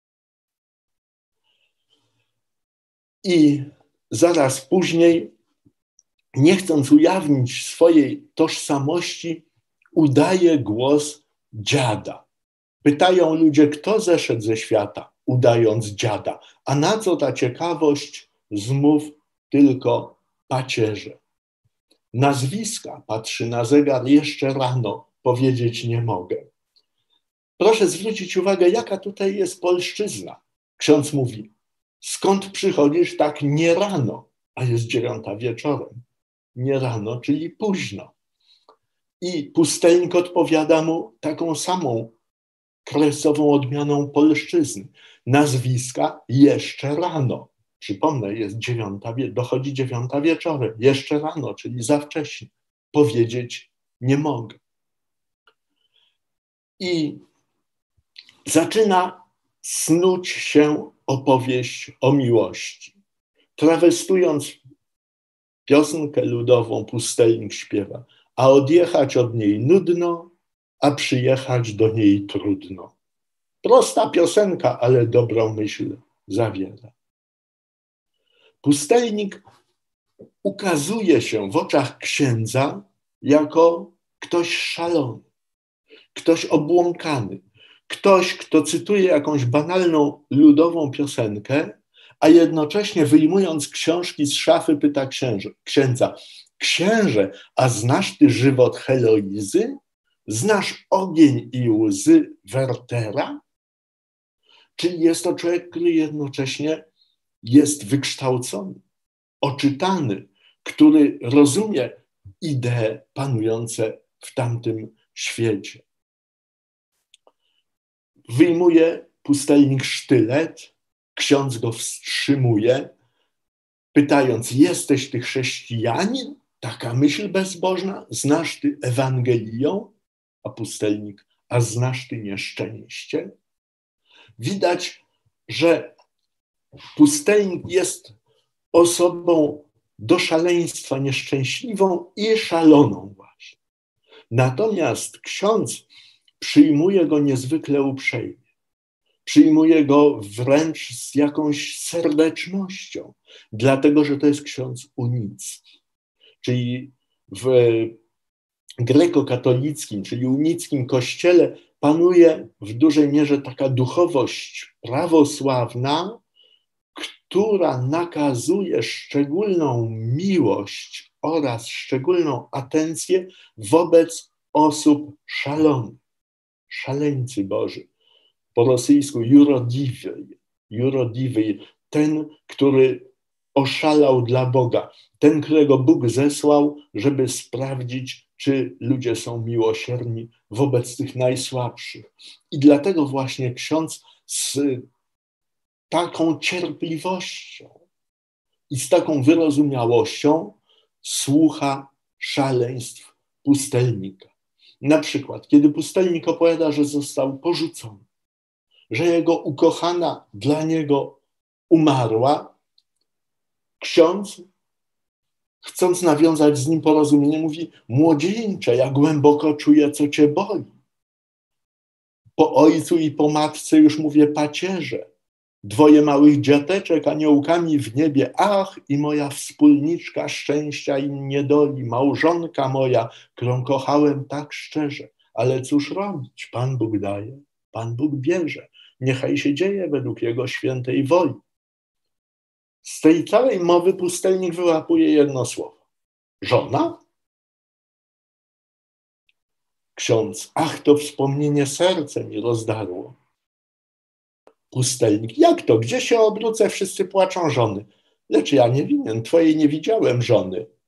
I zaraz później, nie chcąc ujawnić swojej tożsamości, udaje głos dziada. Pytają ludzie, kto zeszedł ze świata, udając dziada. A na co ta ciekawość? Zmów tylko pacierze. Nazwiska, patrzy na zegar, jeszcze rano, powiedzieć nie mogę. Proszę zwrócić uwagę, jaka tutaj jest polszczyzna. Ksiądz mówi, skąd przychodzisz tak nie rano, a jest 9 wieczorem. Nie rano, czyli późno. I pustelnik odpowiada mu taką samą kresową odmianą polszczyzny. Nazwiska jeszcze rano. Przypomnę, jest 9, dochodzi 9 wieczorem. Jeszcze rano, czyli za wcześnie. Powiedzieć nie mogę. I zaczyna snuć się opowieść o miłości. Trawestując piosenkę ludową, pustelnik śpiewa, a odjechać od niej nudno, a przyjechać do niej trudno. Prosta piosenka, ale dobrą myśl zawiera. Pustelnik ukazuje się w oczach księdza jako ktoś szalony, ktoś obłąkany, ktoś, kto cytuje jakąś banalną ludową piosenkę, a jednocześnie wyjmując książki z szafy pyta księdza, księże, a znasz ty żywot Heloizy? Znasz ogień i łzy Wertera? Czyli jest to człowiek, który jednocześnie jest wykształcony, oczytany, który rozumie idee panujące w tamtym świecie. Wyjmuje pustelnik sztylet, ksiądz go wstrzymuje, pytając, jesteś ty chrześcijanin? Taka myśl bezbożna? Znasz ty Ewangelię? A pustelnik, a znasz ty nieszczęście? Widać, że pustelnik jest osobą do szaleństwa nieszczęśliwą i szaloną właśnie. Natomiast ksiądz przyjmuje go niezwykle uprzejmie. Przyjmuje go wręcz z jakąś serdecznością, dlatego że to jest ksiądz unicki. Czyli w grekokatolickim, czyli unickim kościele panuje w dużej mierze taka duchowość prawosławna, która nakazuje szczególną miłość oraz szczególną atencję wobec osób szalonych. Szaleńcy Boży. Po rosyjsku jurodivy, ten, który oszalał dla Boga, ten, którego Bóg zesłał, żeby sprawdzić, czy ludzie są miłosierni wobec tych najsłabszych. I dlatego właśnie ksiądz z taką cierpliwością i z taką wyrozumiałością słucha szaleństw pustelnika. Na przykład, kiedy pustelnik opowiada, że został porzucony, że jego ukochana dla niego umarła, ksiądz, chcąc nawiązać z nim porozumienie, mówi, młodzieńcze, ja głęboko czuję, co cię boli. Po ojcu i po matce już mówię pacierze. 2 małych dziateczek aniołkami w niebie, ach, i moja wspólniczka szczęścia im niedoli, małżonka moja, którą kochałem tak szczerze. Ale cóż robić? Pan Bóg daje, Pan Bóg bierze. Niechaj się dzieje według Jego świętej woli. Z tej całej mowy pustelnik wyłapuje jedno słowo. Żona? Ksiądz, ach, to wspomnienie serce mi rozdarło. Pustelnik, jak to? Gdzie się obrócę? Wszyscy płaczą żony. Lecz ja nie winien, twojej nie widziałem żony.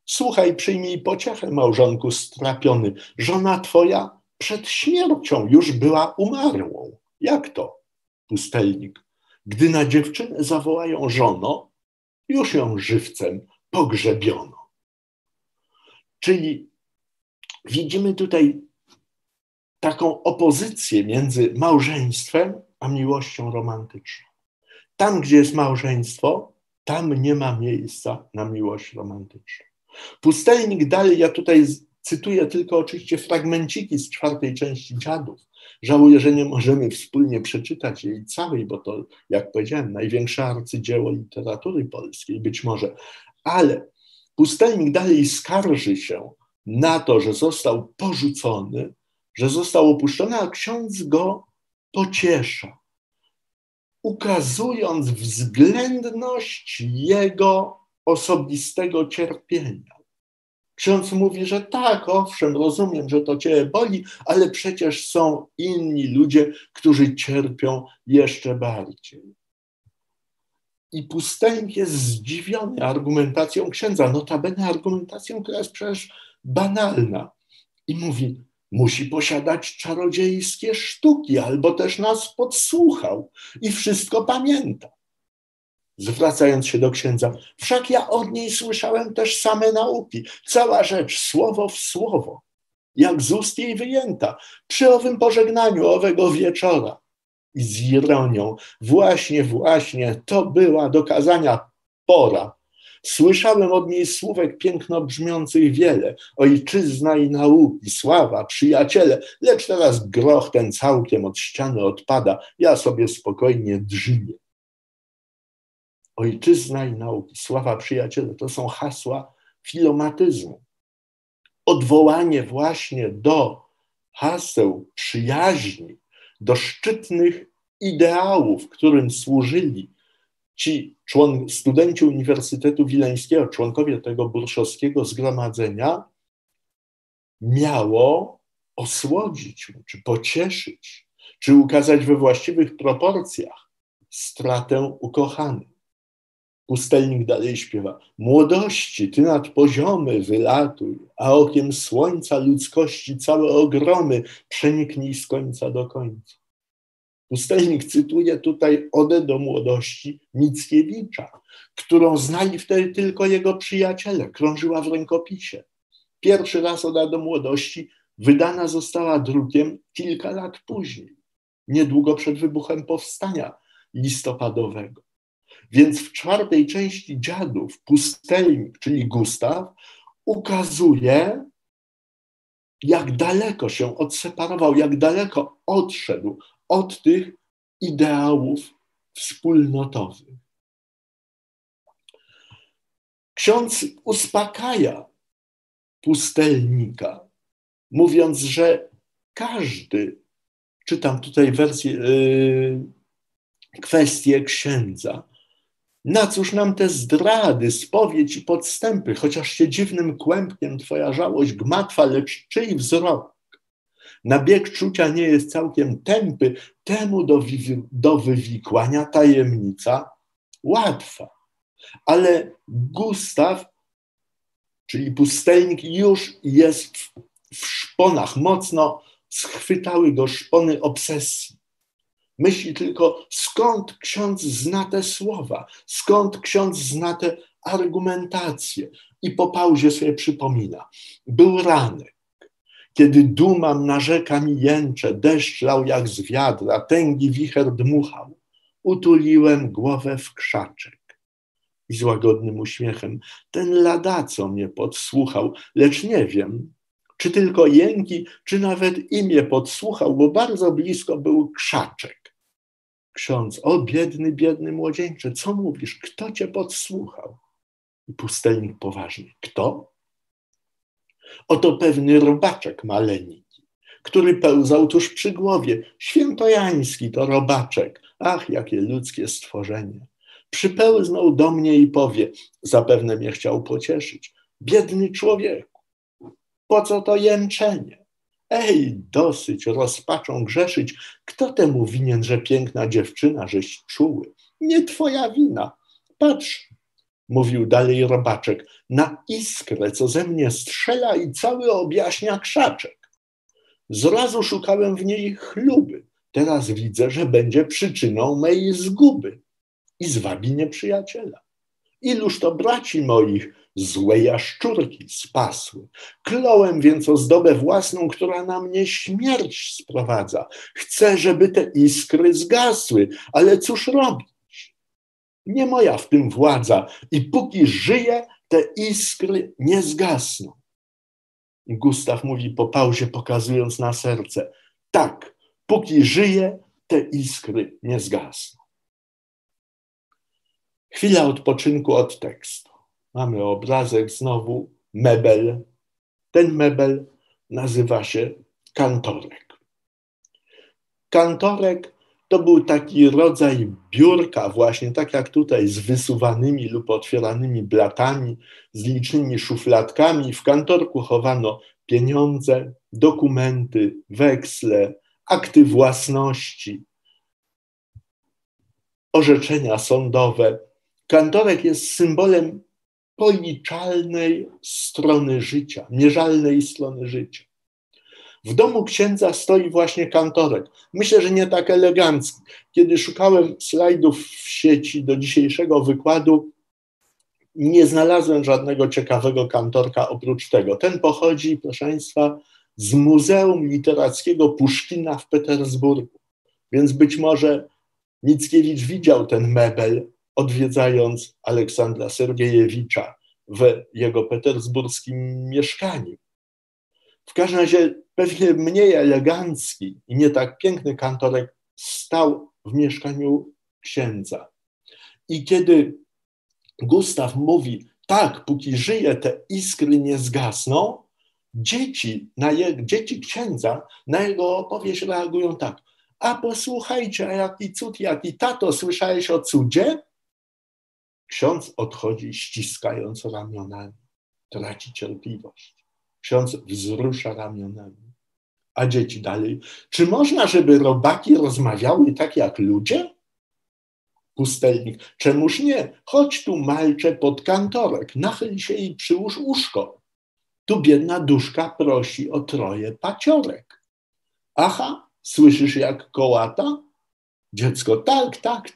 Słuchaj, przyjmij pociechę, małżonku strapiony. Żona twoja przed śmiercią już była umarłą. Jak to? Pustelnik. Gdy na dziewczynę zawołają żono, już ją żywcem pogrzebiono. Czyli widzimy tutaj taką opozycję między małżeństwem a miłością romantyczną. Tam, gdzie jest małżeństwo, tam nie ma miejsca na miłość romantyczną. Pustelnik dalej, ja tutaj cytuję tylko oczywiście fragmenciki z 4. części Dziadów. Żałuję, że nie możemy wspólnie przeczytać jej całej, bo to, jak powiedziałem, największe arcydzieło literatury polskiej być może. Ale pustelnik dalej skarży się na to, że został porzucony, że został opuszczony, a ksiądz go pociesza, ukazując względność jego osobistego cierpienia. Ksiądz mówi, że tak, owszem, rozumiem, że to cię boli, ale przecież są inni ludzie, którzy cierpią jeszcze bardziej. I pustelnik jest zdziwiony argumentacją księdza, notabene argumentacją, która jest przecież banalna. I mówi, musi posiadać czarodziejskie sztuki, albo też nas podsłuchał i wszystko pamięta. Zwracając się do księdza, wszak ja od niej słyszałem też same nauki, cała rzecz, słowo w słowo, jak z ust jej wyjęta, przy owym pożegnaniu, owego wieczora. I z ironią, właśnie, to była do kazania pora. Słyszałem od niej słówek piękno brzmiących wiele, ojczyzna i nauki, sława, przyjaciele, lecz teraz groch ten całkiem od ściany odpada, ja sobie spokojnie drżymię. Ojczyzna i nauki, sława, przyjaciele, to są hasła filomatyzmu. Odwołanie właśnie do haseł przyjaźni, do szczytnych ideałów, którym służyli ci studenci Uniwersytetu Wileńskiego, członkowie tego burszowskiego zgromadzenia, miało osłodzić, czy pocieszyć, czy ukazać we właściwych proporcjach stratę ukochanych. Pustelnik dalej śpiewa. Młodości, ty nad poziomy wylatuj, a okiem słońca ludzkości całe ogromy przeniknij z końca do końca. Pustelnik cytuje tutaj Odę do młodości Mickiewicza, którą znali wtedy tylko jego przyjaciele, krążyła w rękopisie. Pierwszy raz Oda do młodości wydana została drukiem kilka lat później, niedługo przed wybuchem powstania listopadowego. Więc w 4. części Dziadów pustelnik, czyli Gustaw, ukazuje, jak daleko się odseparował, jak daleko odszedł od tych ideałów wspólnotowych. Ksiądz uspokaja pustelnika, mówiąc, że każdy, czytam tutaj kwestię księdza, na cóż nam te zdrady, spowiedź i podstępy, chociaż się dziwnym kłębkiem twoja żałość gmatwa, lecz czyj wzrok? Na bieg czucia nie jest całkiem tępy, temu do wywikłania tajemnica łatwa. Ale Gustaw, czyli pustelnik, już jest w szponach, mocno schwytały go szpony obsesji. Myśli tylko, skąd ksiądz zna te słowa, skąd ksiądz zna te argumentacje. I po pauzie sobie przypomina. Był ranek, kiedy dumam na rzekami jęcze, deszcz lał jak z wiadra, tęgi wicher dmuchał. Utuliłem głowę w krzaczek i z łagodnym uśmiechem ten ladaco mnie podsłuchał, lecz nie wiem, czy tylko jęki, czy nawet imię podsłuchał, bo bardzo blisko był krzaczek. Ksiądz, o biedny, biedny młodzieńcze, co mówisz? Kto cię podsłuchał? I pustelnik poważnie. Kto? Oto pewny robaczek maleńki, który pełzał tuż przy głowie. Świętojański to robaczek. Ach, jakie ludzkie stworzenie. Przypełznął do mnie i powie, zapewne mnie chciał pocieszyć. Biedny człowieku, po co to jęczenie? Ej, dosyć rozpaczą grzeszyć. Kto temu winien, że piękna dziewczyna, żeś czuły? Nie twoja wina. Patrz, mówił dalej robaczek, na iskrę, co ze mnie strzela i cały objaśnia krzaczek. Zrazu szukałem w niej chluby, teraz widzę, że będzie przyczyną mej zguby i zwabi nieprzyjaciela. Iluż to braci moich złe jaszczurki spasły. Kląłem więc ozdobę własną, która na mnie śmierć sprowadza. Chcę, żeby te iskry zgasły, ale cóż robić? Nie moja w tym władza i póki żyję, te iskry nie zgasną. Gustaw mówi po pauzie, pokazując na serce. Tak, póki żyję, te iskry nie zgasną. Chwila odpoczynku od tekstu. Mamy obrazek znowu, mebel. Ten mebel nazywa się kantorek. Kantorek to był taki rodzaj biurka właśnie, tak jak tutaj, z wysuwanymi lub otwieranymi blatami, z licznymi szufladkami. W kantorku chowano pieniądze, dokumenty, weksle, akty własności, orzeczenia sądowe. Kantorek jest symbolem policzalnej strony życia, mierzalnej strony życia. W domu księdza stoi właśnie kantorek. Myślę, że nie tak elegancki. Kiedy szukałem slajdów w sieci do dzisiejszego wykładu, nie znalazłem żadnego ciekawego kantorka oprócz tego. Ten pochodzi, proszę Państwa, z Muzeum Literackiego Puszkina w Petersburgu. Więc być może Mickiewicz widział ten mebel, odwiedzając Aleksandra Sergiejewicza w jego petersburskim mieszkaniu. W każdym razie pewnie mniej elegancki i nie tak piękny kantorek stał w mieszkaniu księdza. I kiedy Gustaw mówi, tak, póki żyje, te iskry nie zgasną, dzieci księdza na jego opowieść reagują tak. A posłuchajcie, a jaki cud, jaki tato, słyszałeś o cudzie? Ksiądz odchodzi, ściskając ramionami, traci cierpliwość. Ksiądz wzrusza ramionami. A dzieci dalej, czy można, żeby robaki rozmawiały tak jak ludzie? Pustelnik, czemuż nie? Chodź tu, malcze, pod kantorek, nachyl się i przyłóż uszko. Tu biedna duszka prosi o 3 paciorek. Aha, słyszysz jak kołata? Dziecko, tak,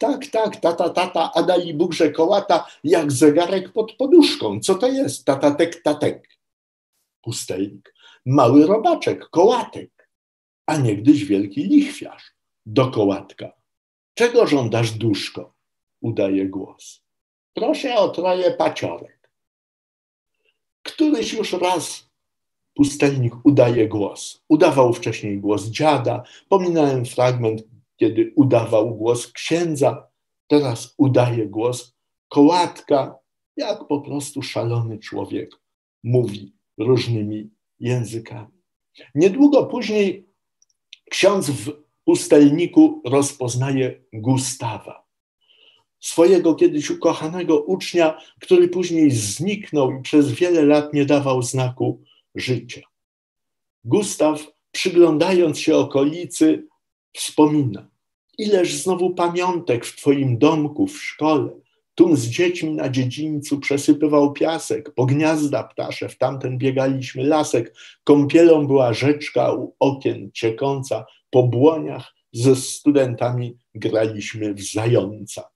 tata, a dali Bóg, że kołata jak zegarek pod poduszką. Co to jest? Tatatek, tatek. Pustelnik, mały robaczek, kołatek, a niegdyś wielki lichwiarz. Do kołatka. Czego żądasz, duszko? Udaje głos. Proszę o 3 paciorek. Któryś już raz pustelnik udaje głos. Udawał wcześniej głos dziada. Pominąłem fragment, kiedy udawał głos księdza. Teraz udaje głos kołatka, jak po prostu szalony człowiek mówi różnymi językami. Niedługo później ksiądz w pustelniku rozpoznaje Gustawa, swojego kiedyś ukochanego ucznia, który później zniknął i przez wiele lat nie dawał znaku życia. Gustaw, przyglądając się okolicy, wspomina, ileż znowu pamiątek w twoim domku, w szkole. Tum z dziećmi na dziedzińcu przesypywał piasek, po gniazda ptasze w tamten biegaliśmy lasek, kąpielą była rzeczka u okien ciekąca, po błoniach ze studentami graliśmy w zająca.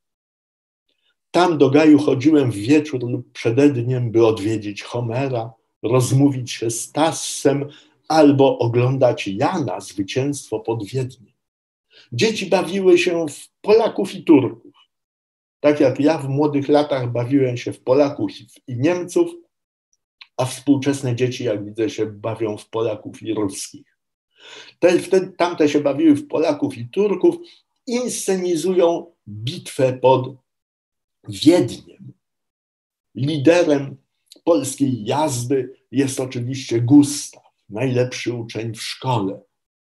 Tam do gaju chodziłem w wieczór lub przededniem, by odwiedzić Homera, rozmówić się z Tassem albo oglądać Jana, zwycięstwo pod Wiedniem. Dzieci bawiły się w Polaków i Turków. Tak jak ja w młodych latach bawiłem się w Polaków i Niemców, a współczesne dzieci, jak widzę, się bawią w Polaków i Ruskich. Tamte się bawiły w Polaków i Turków, inscenizują bitwę pod Wiedniem. Liderem polskiej jazdy jest oczywiście Gustaw, najlepszy uczeń w szkole.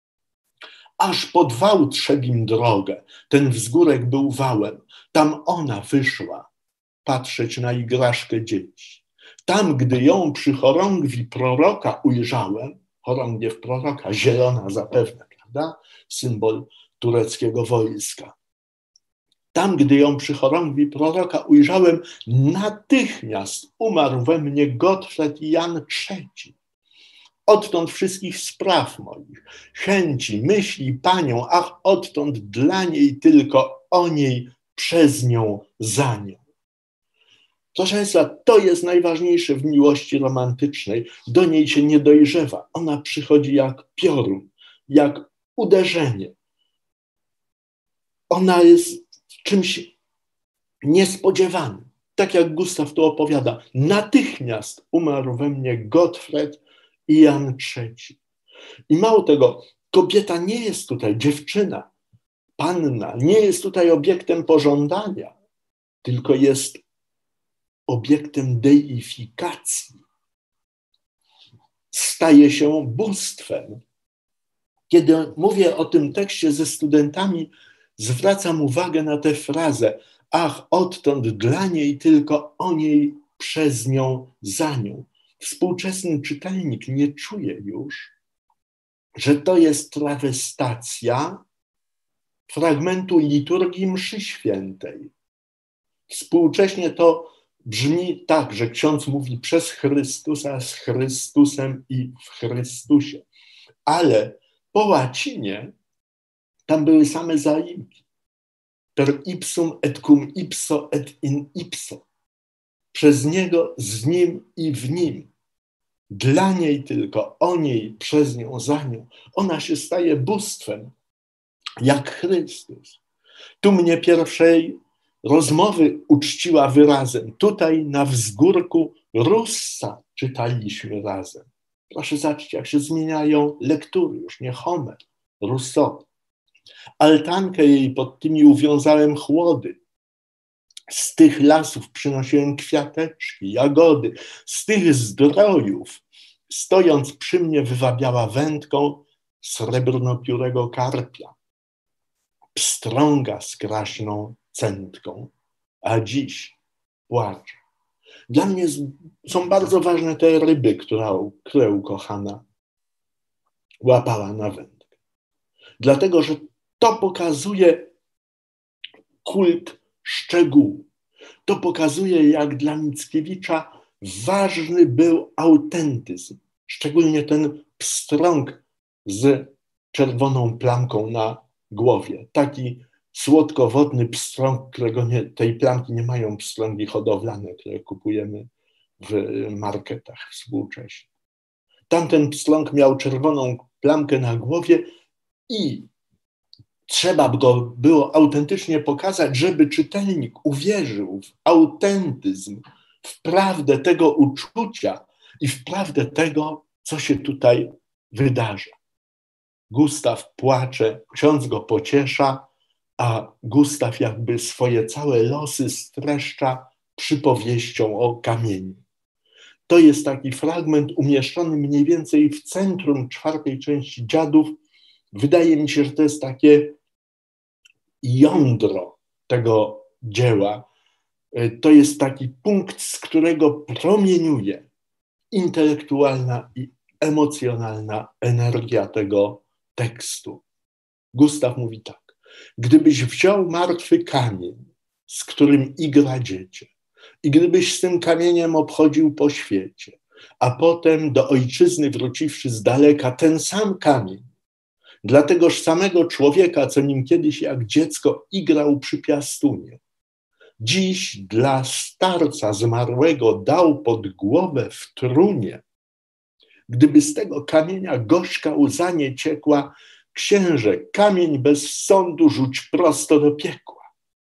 Aż pod wał trzebim drogę, ten wzgórek był wałem, tam ona wyszła patrzeć na igraszkę dzieci. Tam, gdy ją przy chorągwi proroka ujrzałem, chorągiew proroka, zielona zapewne, prawda? Symbol tureckiego wojska. Tam, gdy ją przy chorągwi proroka ujrzałem, natychmiast umarł we mnie Gottfried i Jan III. Odtąd wszystkich spraw moich, chęci, myśli Panią, ach, odtąd dla niej tylko, o niej, przez nią, za nią. Proszę Państwa, to jest najważniejsze w miłości romantycznej. Do niej się nie dojrzewa. Ona przychodzi jak piorun, jak uderzenie. Ona jest czymś niespodziewanym. Tak jak Gustaw tu opowiada, natychmiast umarł we mnie Gottfried i Jan III. I mało tego, kobieta nie jest tutaj, dziewczyna, panna, nie jest tutaj obiektem pożądania, tylko jest obiektem deifikacji. Staje się bóstwem. Kiedy mówię o tym tekście ze studentami, zwracam uwagę na tę frazę: ach, odtąd dla niej tylko, o niej, przez nią, za nią. Współczesny czytelnik nie czuje już, że to jest trawestacja fragmentu liturgii mszy świętej. Współcześnie to brzmi tak, że ksiądz mówi przez Chrystusa, z Chrystusem i w Chrystusie. Ale po łacinie tam były same zaimki. Per ipsum et cum ipso et in ipso. Przez niego, z nim i w nim. Dla niej tylko, o niej, przez nią, za nią. Ona się staje bóstwem, jak Chrystus. Tu mnie pierwszej rozmowy uczciła wyrazem. Tutaj na wzgórku Russa czytaliśmy razem. Proszę zobaczyć, jak się zmieniają lektury, już nie Homer, Rousseau. Altankę jej pod tymi uwiązałem chłody. Z tych lasów przynosiłem kwiateczki, jagody. Z tych zdrojów, stojąc przy mnie, wywabiała wędką srebrnopiórego karpia. Pstrąga z kraśną cętką, a dziś płacze. Dla mnie są bardzo ważne te ryby, które ukochana łapała na wędkę. Dlatego, że to pokazuje kult szczegółu. To pokazuje, jak dla Mickiewicza ważny był autentyzm. Szczególnie ten pstrąg z czerwoną plamką na głowie. Taki słodkowodny pstrąg, tej plamki nie mają pstrągi hodowlane, które kupujemy w marketach współcześnie. Tamten pstrąg miał czerwoną plamkę na głowie i trzeba go było autentycznie pokazać, żeby czytelnik uwierzył w autentyzm, w prawdę tego uczucia i w prawdę tego, co się tutaj wydarza. Gustaw płacze, ksiądz go pociesza, a Gustaw jakby swoje całe losy streszcza przypowieścią o kamieniu. To jest taki fragment umieszczony mniej więcej w centrum czwartej części Dziadów. Wydaje mi się, że to jest takie jądro tego dzieła. To jest taki punkt, z którego promieniuje intelektualna i emocjonalna energia tego tekstu. Gustaw mówi tak: gdybyś wziął martwy kamień, z którym igra dziecię, i gdybyś z tym kamieniem obchodził po świecie, a potem do ojczyzny wróciwszy z daleka ten sam kamień, dla tegoż samego człowieka, co nim kiedyś jak dziecko igrał przy piastunie, dziś dla starca zmarłego dał pod głowę w trunie, gdyby z tego kamienia gorzka łza nie ciekła, księże, kamień bez sądu rzuć prosto do piekła.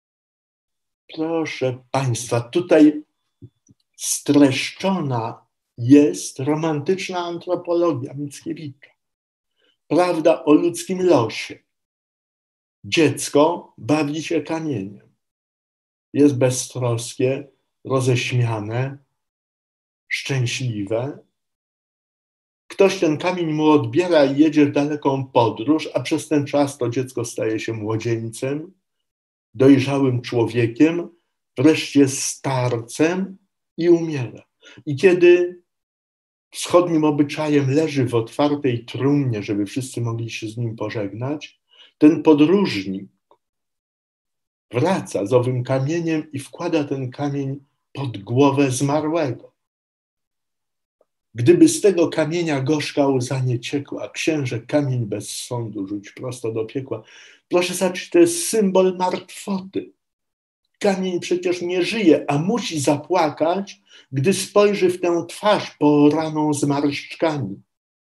Proszę Państwa, tutaj streszczona jest romantyczna antropologia Mickiewicza. Prawda o ludzkim losie. Dziecko bawi się kamieniem. Jest beztroskie, roześmiane, szczęśliwe. Ktoś ten kamień mu odbiera i jedzie w daleką podróż, a przez ten czas to dziecko staje się młodzieńcem, dojrzałym człowiekiem, wreszcie starcem i umiera. I kiedy wschodnim obyczajem leży w otwartej trumnie, żeby wszyscy mogli się z nim pożegnać, ten podróżnik wraca z owym kamieniem i wkłada ten kamień pod głowę zmarłego. Gdyby z tego kamienia gorzka łza nie ciekła, księże kamień bez sądu rzuć prosto do piekła. Proszę zobaczyć, to jest symbol martwoty. Kamień przecież nie żyje, a musi zapłakać, gdy spojrzy w tę twarz pooraną zmarszczkami.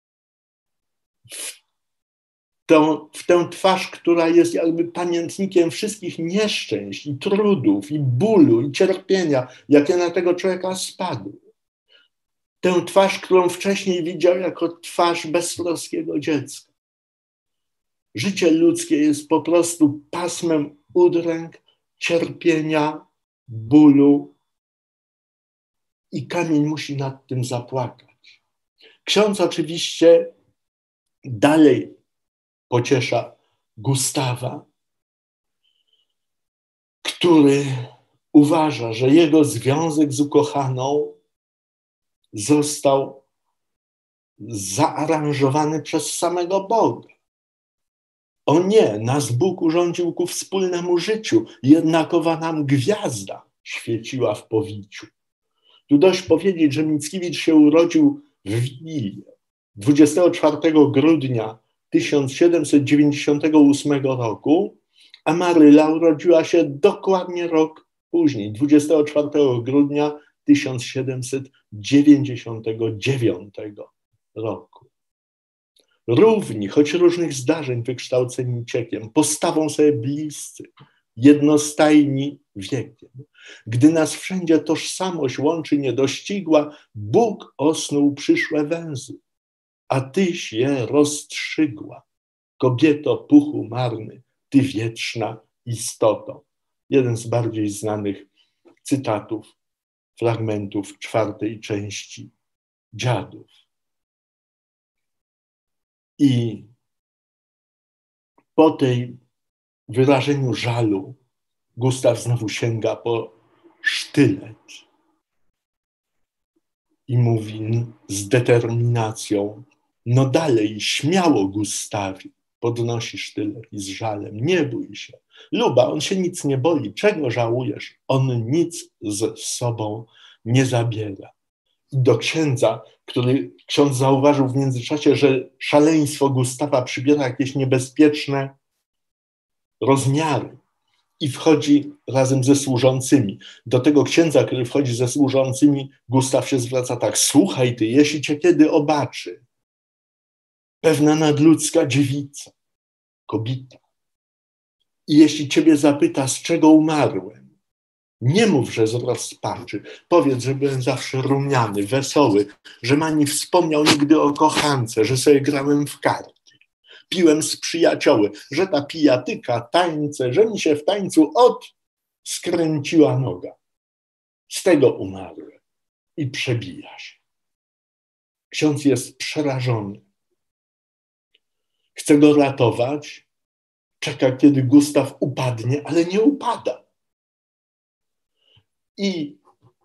W tę twarz, która jest jakby pamiętnikiem wszystkich nieszczęść i trudów, i bólu, i cierpienia, jakie na tego człowieka spadły. Tę twarz, którą wcześniej widział jako twarz beztroskiego dziecka. Życie ludzkie jest po prostu pasmem udręk, cierpienia, bólu i kamień musi nad tym zapłakać. Ksiądz oczywiście dalej pociesza Gustawa, który uważa, że jego związek z ukochaną został zaaranżowany przez samego Boga. O nie, nas Bóg urządził ku wspólnemu życiu, jednakowa nam gwiazda świeciła w powiciu. Tu dość powiedzieć, że Mickiewicz się urodził w Wigilię 24 grudnia 1798 roku, a Maryla urodziła się dokładnie rok później, 24 grudnia 1799 roku. Równi, choć różnych zdarzeń wykształceni ciekiem, postawą sobie bliscy, jednostajni wiekiem. Gdy nas wszędzie tożsamość łączy niedościgła, Bóg osnuł przyszłe węzy, a tyś je rozstrzygła. Kobieto puchu marny, ty wieczna istoto. Jeden z bardziej znanych cytatów, fragmentów czwartej części Dziadów. I po tej wyrażeniu żalu Gustaw znowu sięga po sztylet i mówi z determinacją: no dalej, śmiało, Gustawie. Podnosi sztylet i z żalem: nie bój się. Luba, on się nic nie boi. Czego żałujesz? On nic z sobą nie zabiera. I do księdza, ksiądz zauważył w międzyczasie, że szaleństwo Gustawa przybiera jakieś niebezpieczne rozmiary i wchodzi razem ze służącymi. Do tego księdza, który wchodzi ze służącymi, Gustaw się zwraca tak: słuchaj ty, jeśli cię kiedy obaczy pewna nadludzka dziewica, kobieta, i jeśli ciebie zapyta, z czego umarłem, nie mów, że z rozpaczy. Powiedz, że byłem zawsze rumiany, wesoły, że ani wspomniał nigdy o kochance, że sobie grałem w karty, piłem z przyjacioły, że ta pijatyka, tańce, że mi się w tańcu skręciła noga. Z tego umarłem i przebija się. Ksiądz jest przerażony. Chce go ratować, czeka, kiedy Gustaw upadnie, ale nie upada. I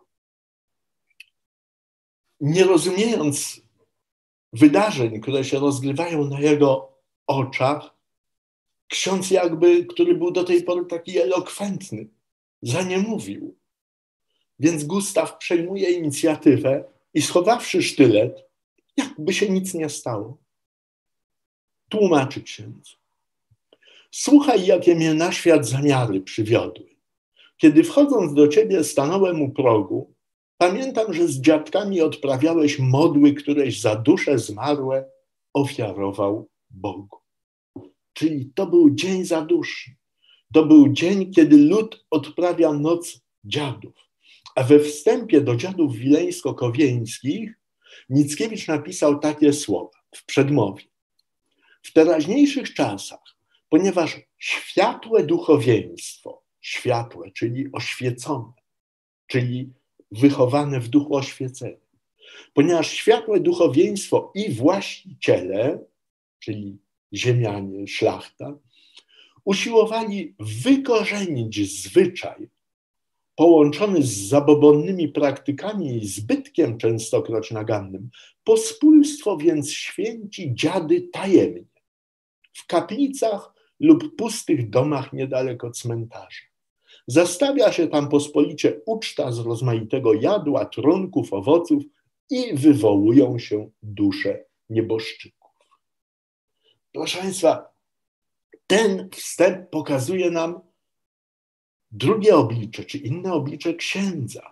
nie rozumiejąc wydarzeń, które się rozgrywają na jego oczach, ksiądz jakby, który był do tej pory taki elokwentny, zaniemówił. Więc Gustaw przejmuje inicjatywę i schowawszy sztylet, jakby się nic nie stało, tłumaczy księdzu: słuchaj, jakie mnie na świat zamiary przywiodły. Kiedy wchodząc do ciebie stanąłem u progu, pamiętam, że z dziadkami odprawiałeś modły, któreś za dusze zmarłe ofiarował Bogu. Czyli to był dzień zaduszny. To był dzień, kiedy lud odprawia noc dziadów. A we wstępie do dziadów wileńsko-kowieńskich Mickiewicz napisał takie słowa w przedmowie: w teraźniejszych czasach, ponieważ światłe duchowieństwo, światłe, czyli oświecone, czyli wychowane w duchu oświecenia, ponieważ światłe duchowieństwo i właściciele, czyli ziemianie, szlachta, usiłowali wykorzenić zwyczaj połączony z zabobonnymi praktykami i zbytkiem częstokroć nagannym. Pospólstwo więc święci dziady tajemnie, w kaplicach lub pustych domach niedaleko cmentarza. Zastawia się tam pospolicie uczta z rozmaitego jadła, trunków, owoców i wywołują się dusze nieboszczyków. Proszę Państwa, ten wstęp pokazuje nam drugie oblicze, czy inne oblicze księdza.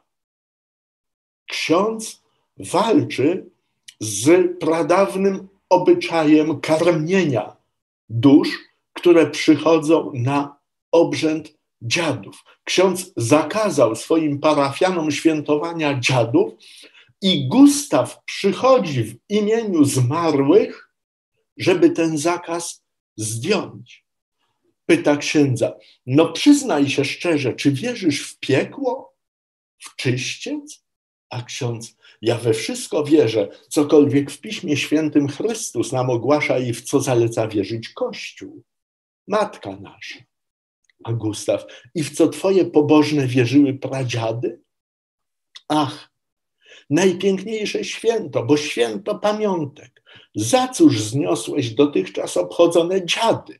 Ksiądz walczy z pradawnym obyczajem karmienia dusz, które przychodzą na obrzęd dziadów. Ksiądz zakazał swoim parafianom świętowania dziadów i Gustaw przychodzi w imieniu zmarłych, żeby ten zakaz zdjąć. Pyta księdza, no przyznaj się szczerze, czy wierzysz w piekło, w czyściec? A ksiądz, ja we wszystko wierzę, cokolwiek w Piśmie Świętym Chrystus nam ogłasza i w co zaleca wierzyć Kościół, Matka nasza. A Gustaw, i w co twoje pobożne wierzyły pradziady? Ach, najpiękniejsze święto, bo święto pamiątek. Za cóż zniosłeś dotychczas obchodzone dziady?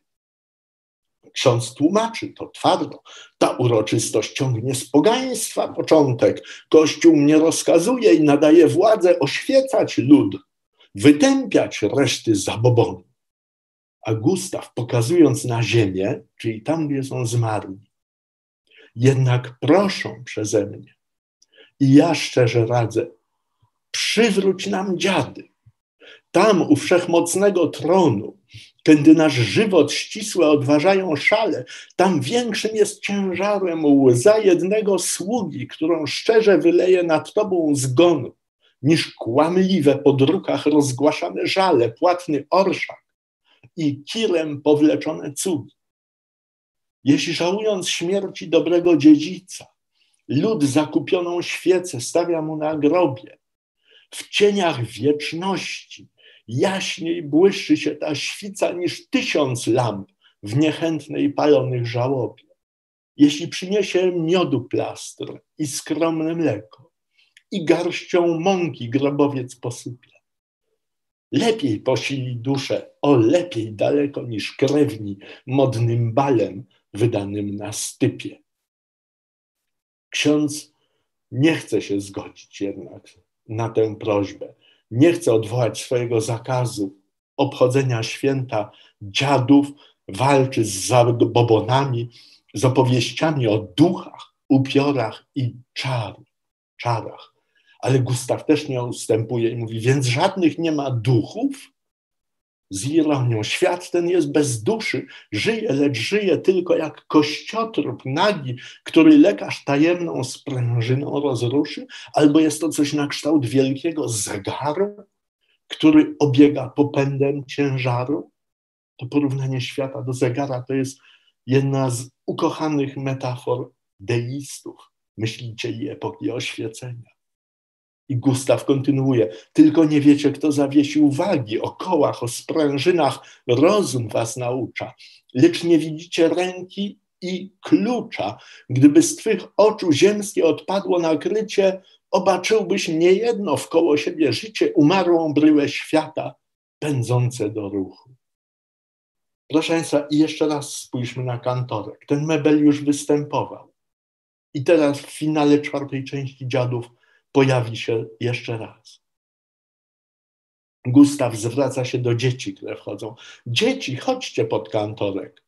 Ksiądz tłumaczy to twardo. Ta uroczystość ciągnie z pogaństwa początek. Kościół mnie rozkazuje i nadaje władzę oświecać lud, wytępiać reszty zabobonu. A Gustaw, pokazując na ziemię, czyli tam, gdzie są zmarli, jednak proszą przeze mnie i ja szczerze radzę, przywróć nam dziady. Tam u wszechmocnego tronu, kiedy nasz żywot ścisłe odważają szale, tam większym jest ciężarem łza jednego sługi, którą szczerze wyleje nad tobą zgonu, niż kłamliwe po drukach rozgłaszane żale, płatny orszak i kirem powleczone cugi. Jeśli żałując śmierci dobrego dziedzica, lud zakupioną świecę stawia mu na grobie, w cieniach wieczności jaśniej błyszczy się ta świca niż 1000 lamp w niechętnej palonych żałobie. Jeśli przyniesie miodu plastr i skromne mleko i garścią mąki grobowiec posypie, lepiej posili duszę, o lepiej daleko niż krewni modnym balem wydanym na stypie. Ksiądz nie chce się zgodzić jednak na tę prośbę. Nie chce odwołać swojego zakazu obchodzenia święta dziadów, walczy z zabobonami, z opowieściami o duchach, upiorach i czarach. Ale Gustaw też nie ustępuje i mówi, więc żadnych nie ma duchów? Z ironią, świat ten jest bez duszy, żyje, lecz żyje tylko jak kościotrup nagi, który lekarz tajemną sprężyną rozruszy, albo jest to coś na kształt wielkiego zegaru, który obiega popędem ciężaru. To porównanie świata do zegara to jest jedna z ukochanych metafor deistów, myślicieli epoki oświecenia. I Gustaw kontynuuje, tylko nie wiecie, kto zawiesił wagi, o kołach, o sprężynach, rozum was naucza, lecz nie widzicie ręki i klucza. Gdyby z twych oczu ziemskie odpadło nakrycie, obaczyłbyś niejedno wkoło siebie życie, umarłą bryłę świata, pędzące do ruchu. Proszę Państwa, i jeszcze raz spójrzmy na kantorek. Ten mebel już występował. I teraz w finale 4. części Dziadów pojawi się jeszcze raz. Gustaw zwraca się do dzieci, które wchodzą. Dzieci, chodźcie pod kantorek.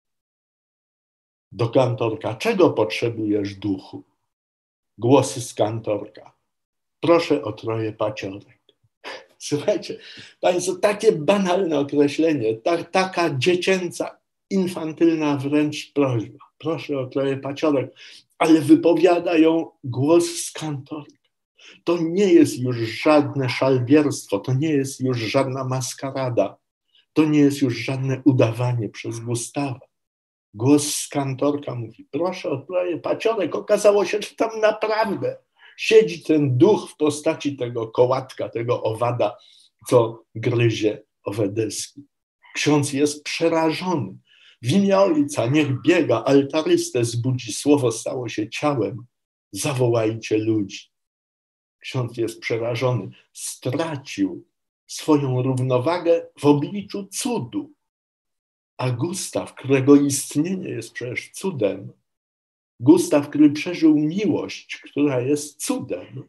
Do kantorka. Czego potrzebujesz, duchu? Głosy z kantorka. Proszę o 3 paciorek. Słuchajcie, Państwo, takie banalne określenie, taka dziecięca, infantylna wręcz prośba. Proszę o 3 paciorek, ale wypowiada ją głos z kantorka. To nie jest już żadne szalbierstwo, to nie jest już żadna maskarada, to nie jest już żadne udawanie przez Gustawa. Głos z kantorka mówi, proszę o 3 paciorek. Okazało się, że tam naprawdę siedzi ten duch w postaci tego kołatka, tego owada, co gryzie owe deski. Ksiądz jest przerażony. W imię Ojca niech biega, altarystę zbudzi, słowo stało się ciałem. Zawołajcie ludzi. Ksiądz jest przerażony. Stracił swoją równowagę w obliczu cudu. A Gustaw, którego istnienie jest przecież cudem, Gustaw, który przeżył miłość, która jest cudem,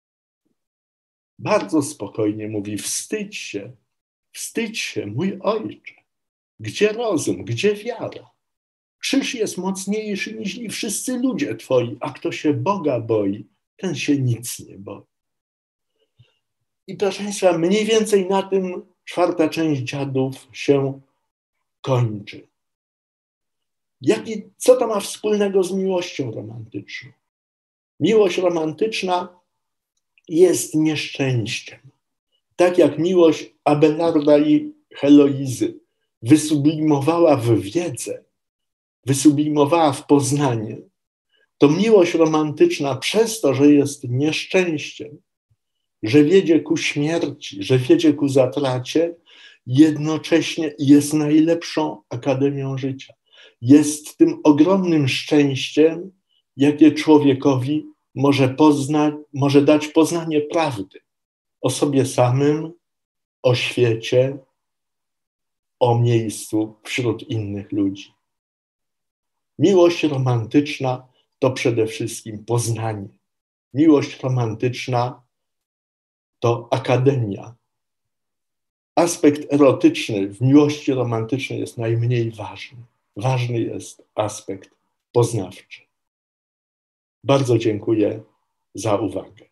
bardzo spokojnie mówi: wstydź się, mój ojcze. Gdzie rozum, gdzie wiara? Krzyż jest mocniejszy niż wszyscy ludzie twoi, a kto się Boga boi, ten się nic nie boi. I proszę Państwa, mniej więcej na tym 4. część Dziadów się kończy. Co to ma wspólnego z miłością romantyczną? Miłość romantyczna jest nieszczęściem. Tak jak miłość Abelarda i Heloizy wysublimowała w wiedzę, wysublimowała w poznanie, to miłość romantyczna przez to, że jest nieszczęściem, że wiedzie ku śmierci, że wiedzie ku zatracie, jednocześnie jest najlepszą akademią życia. Jest tym ogromnym szczęściem, jakie człowiekowi może dać poznanie prawdy o sobie samym, o świecie, o miejscu wśród innych ludzi. Miłość romantyczna to przede wszystkim poznanie. Miłość romantyczna to akademia. Aspekt erotyczny w miłości romantycznej jest najmniej ważny. Ważny jest aspekt poznawczy. Bardzo dziękuję za uwagę.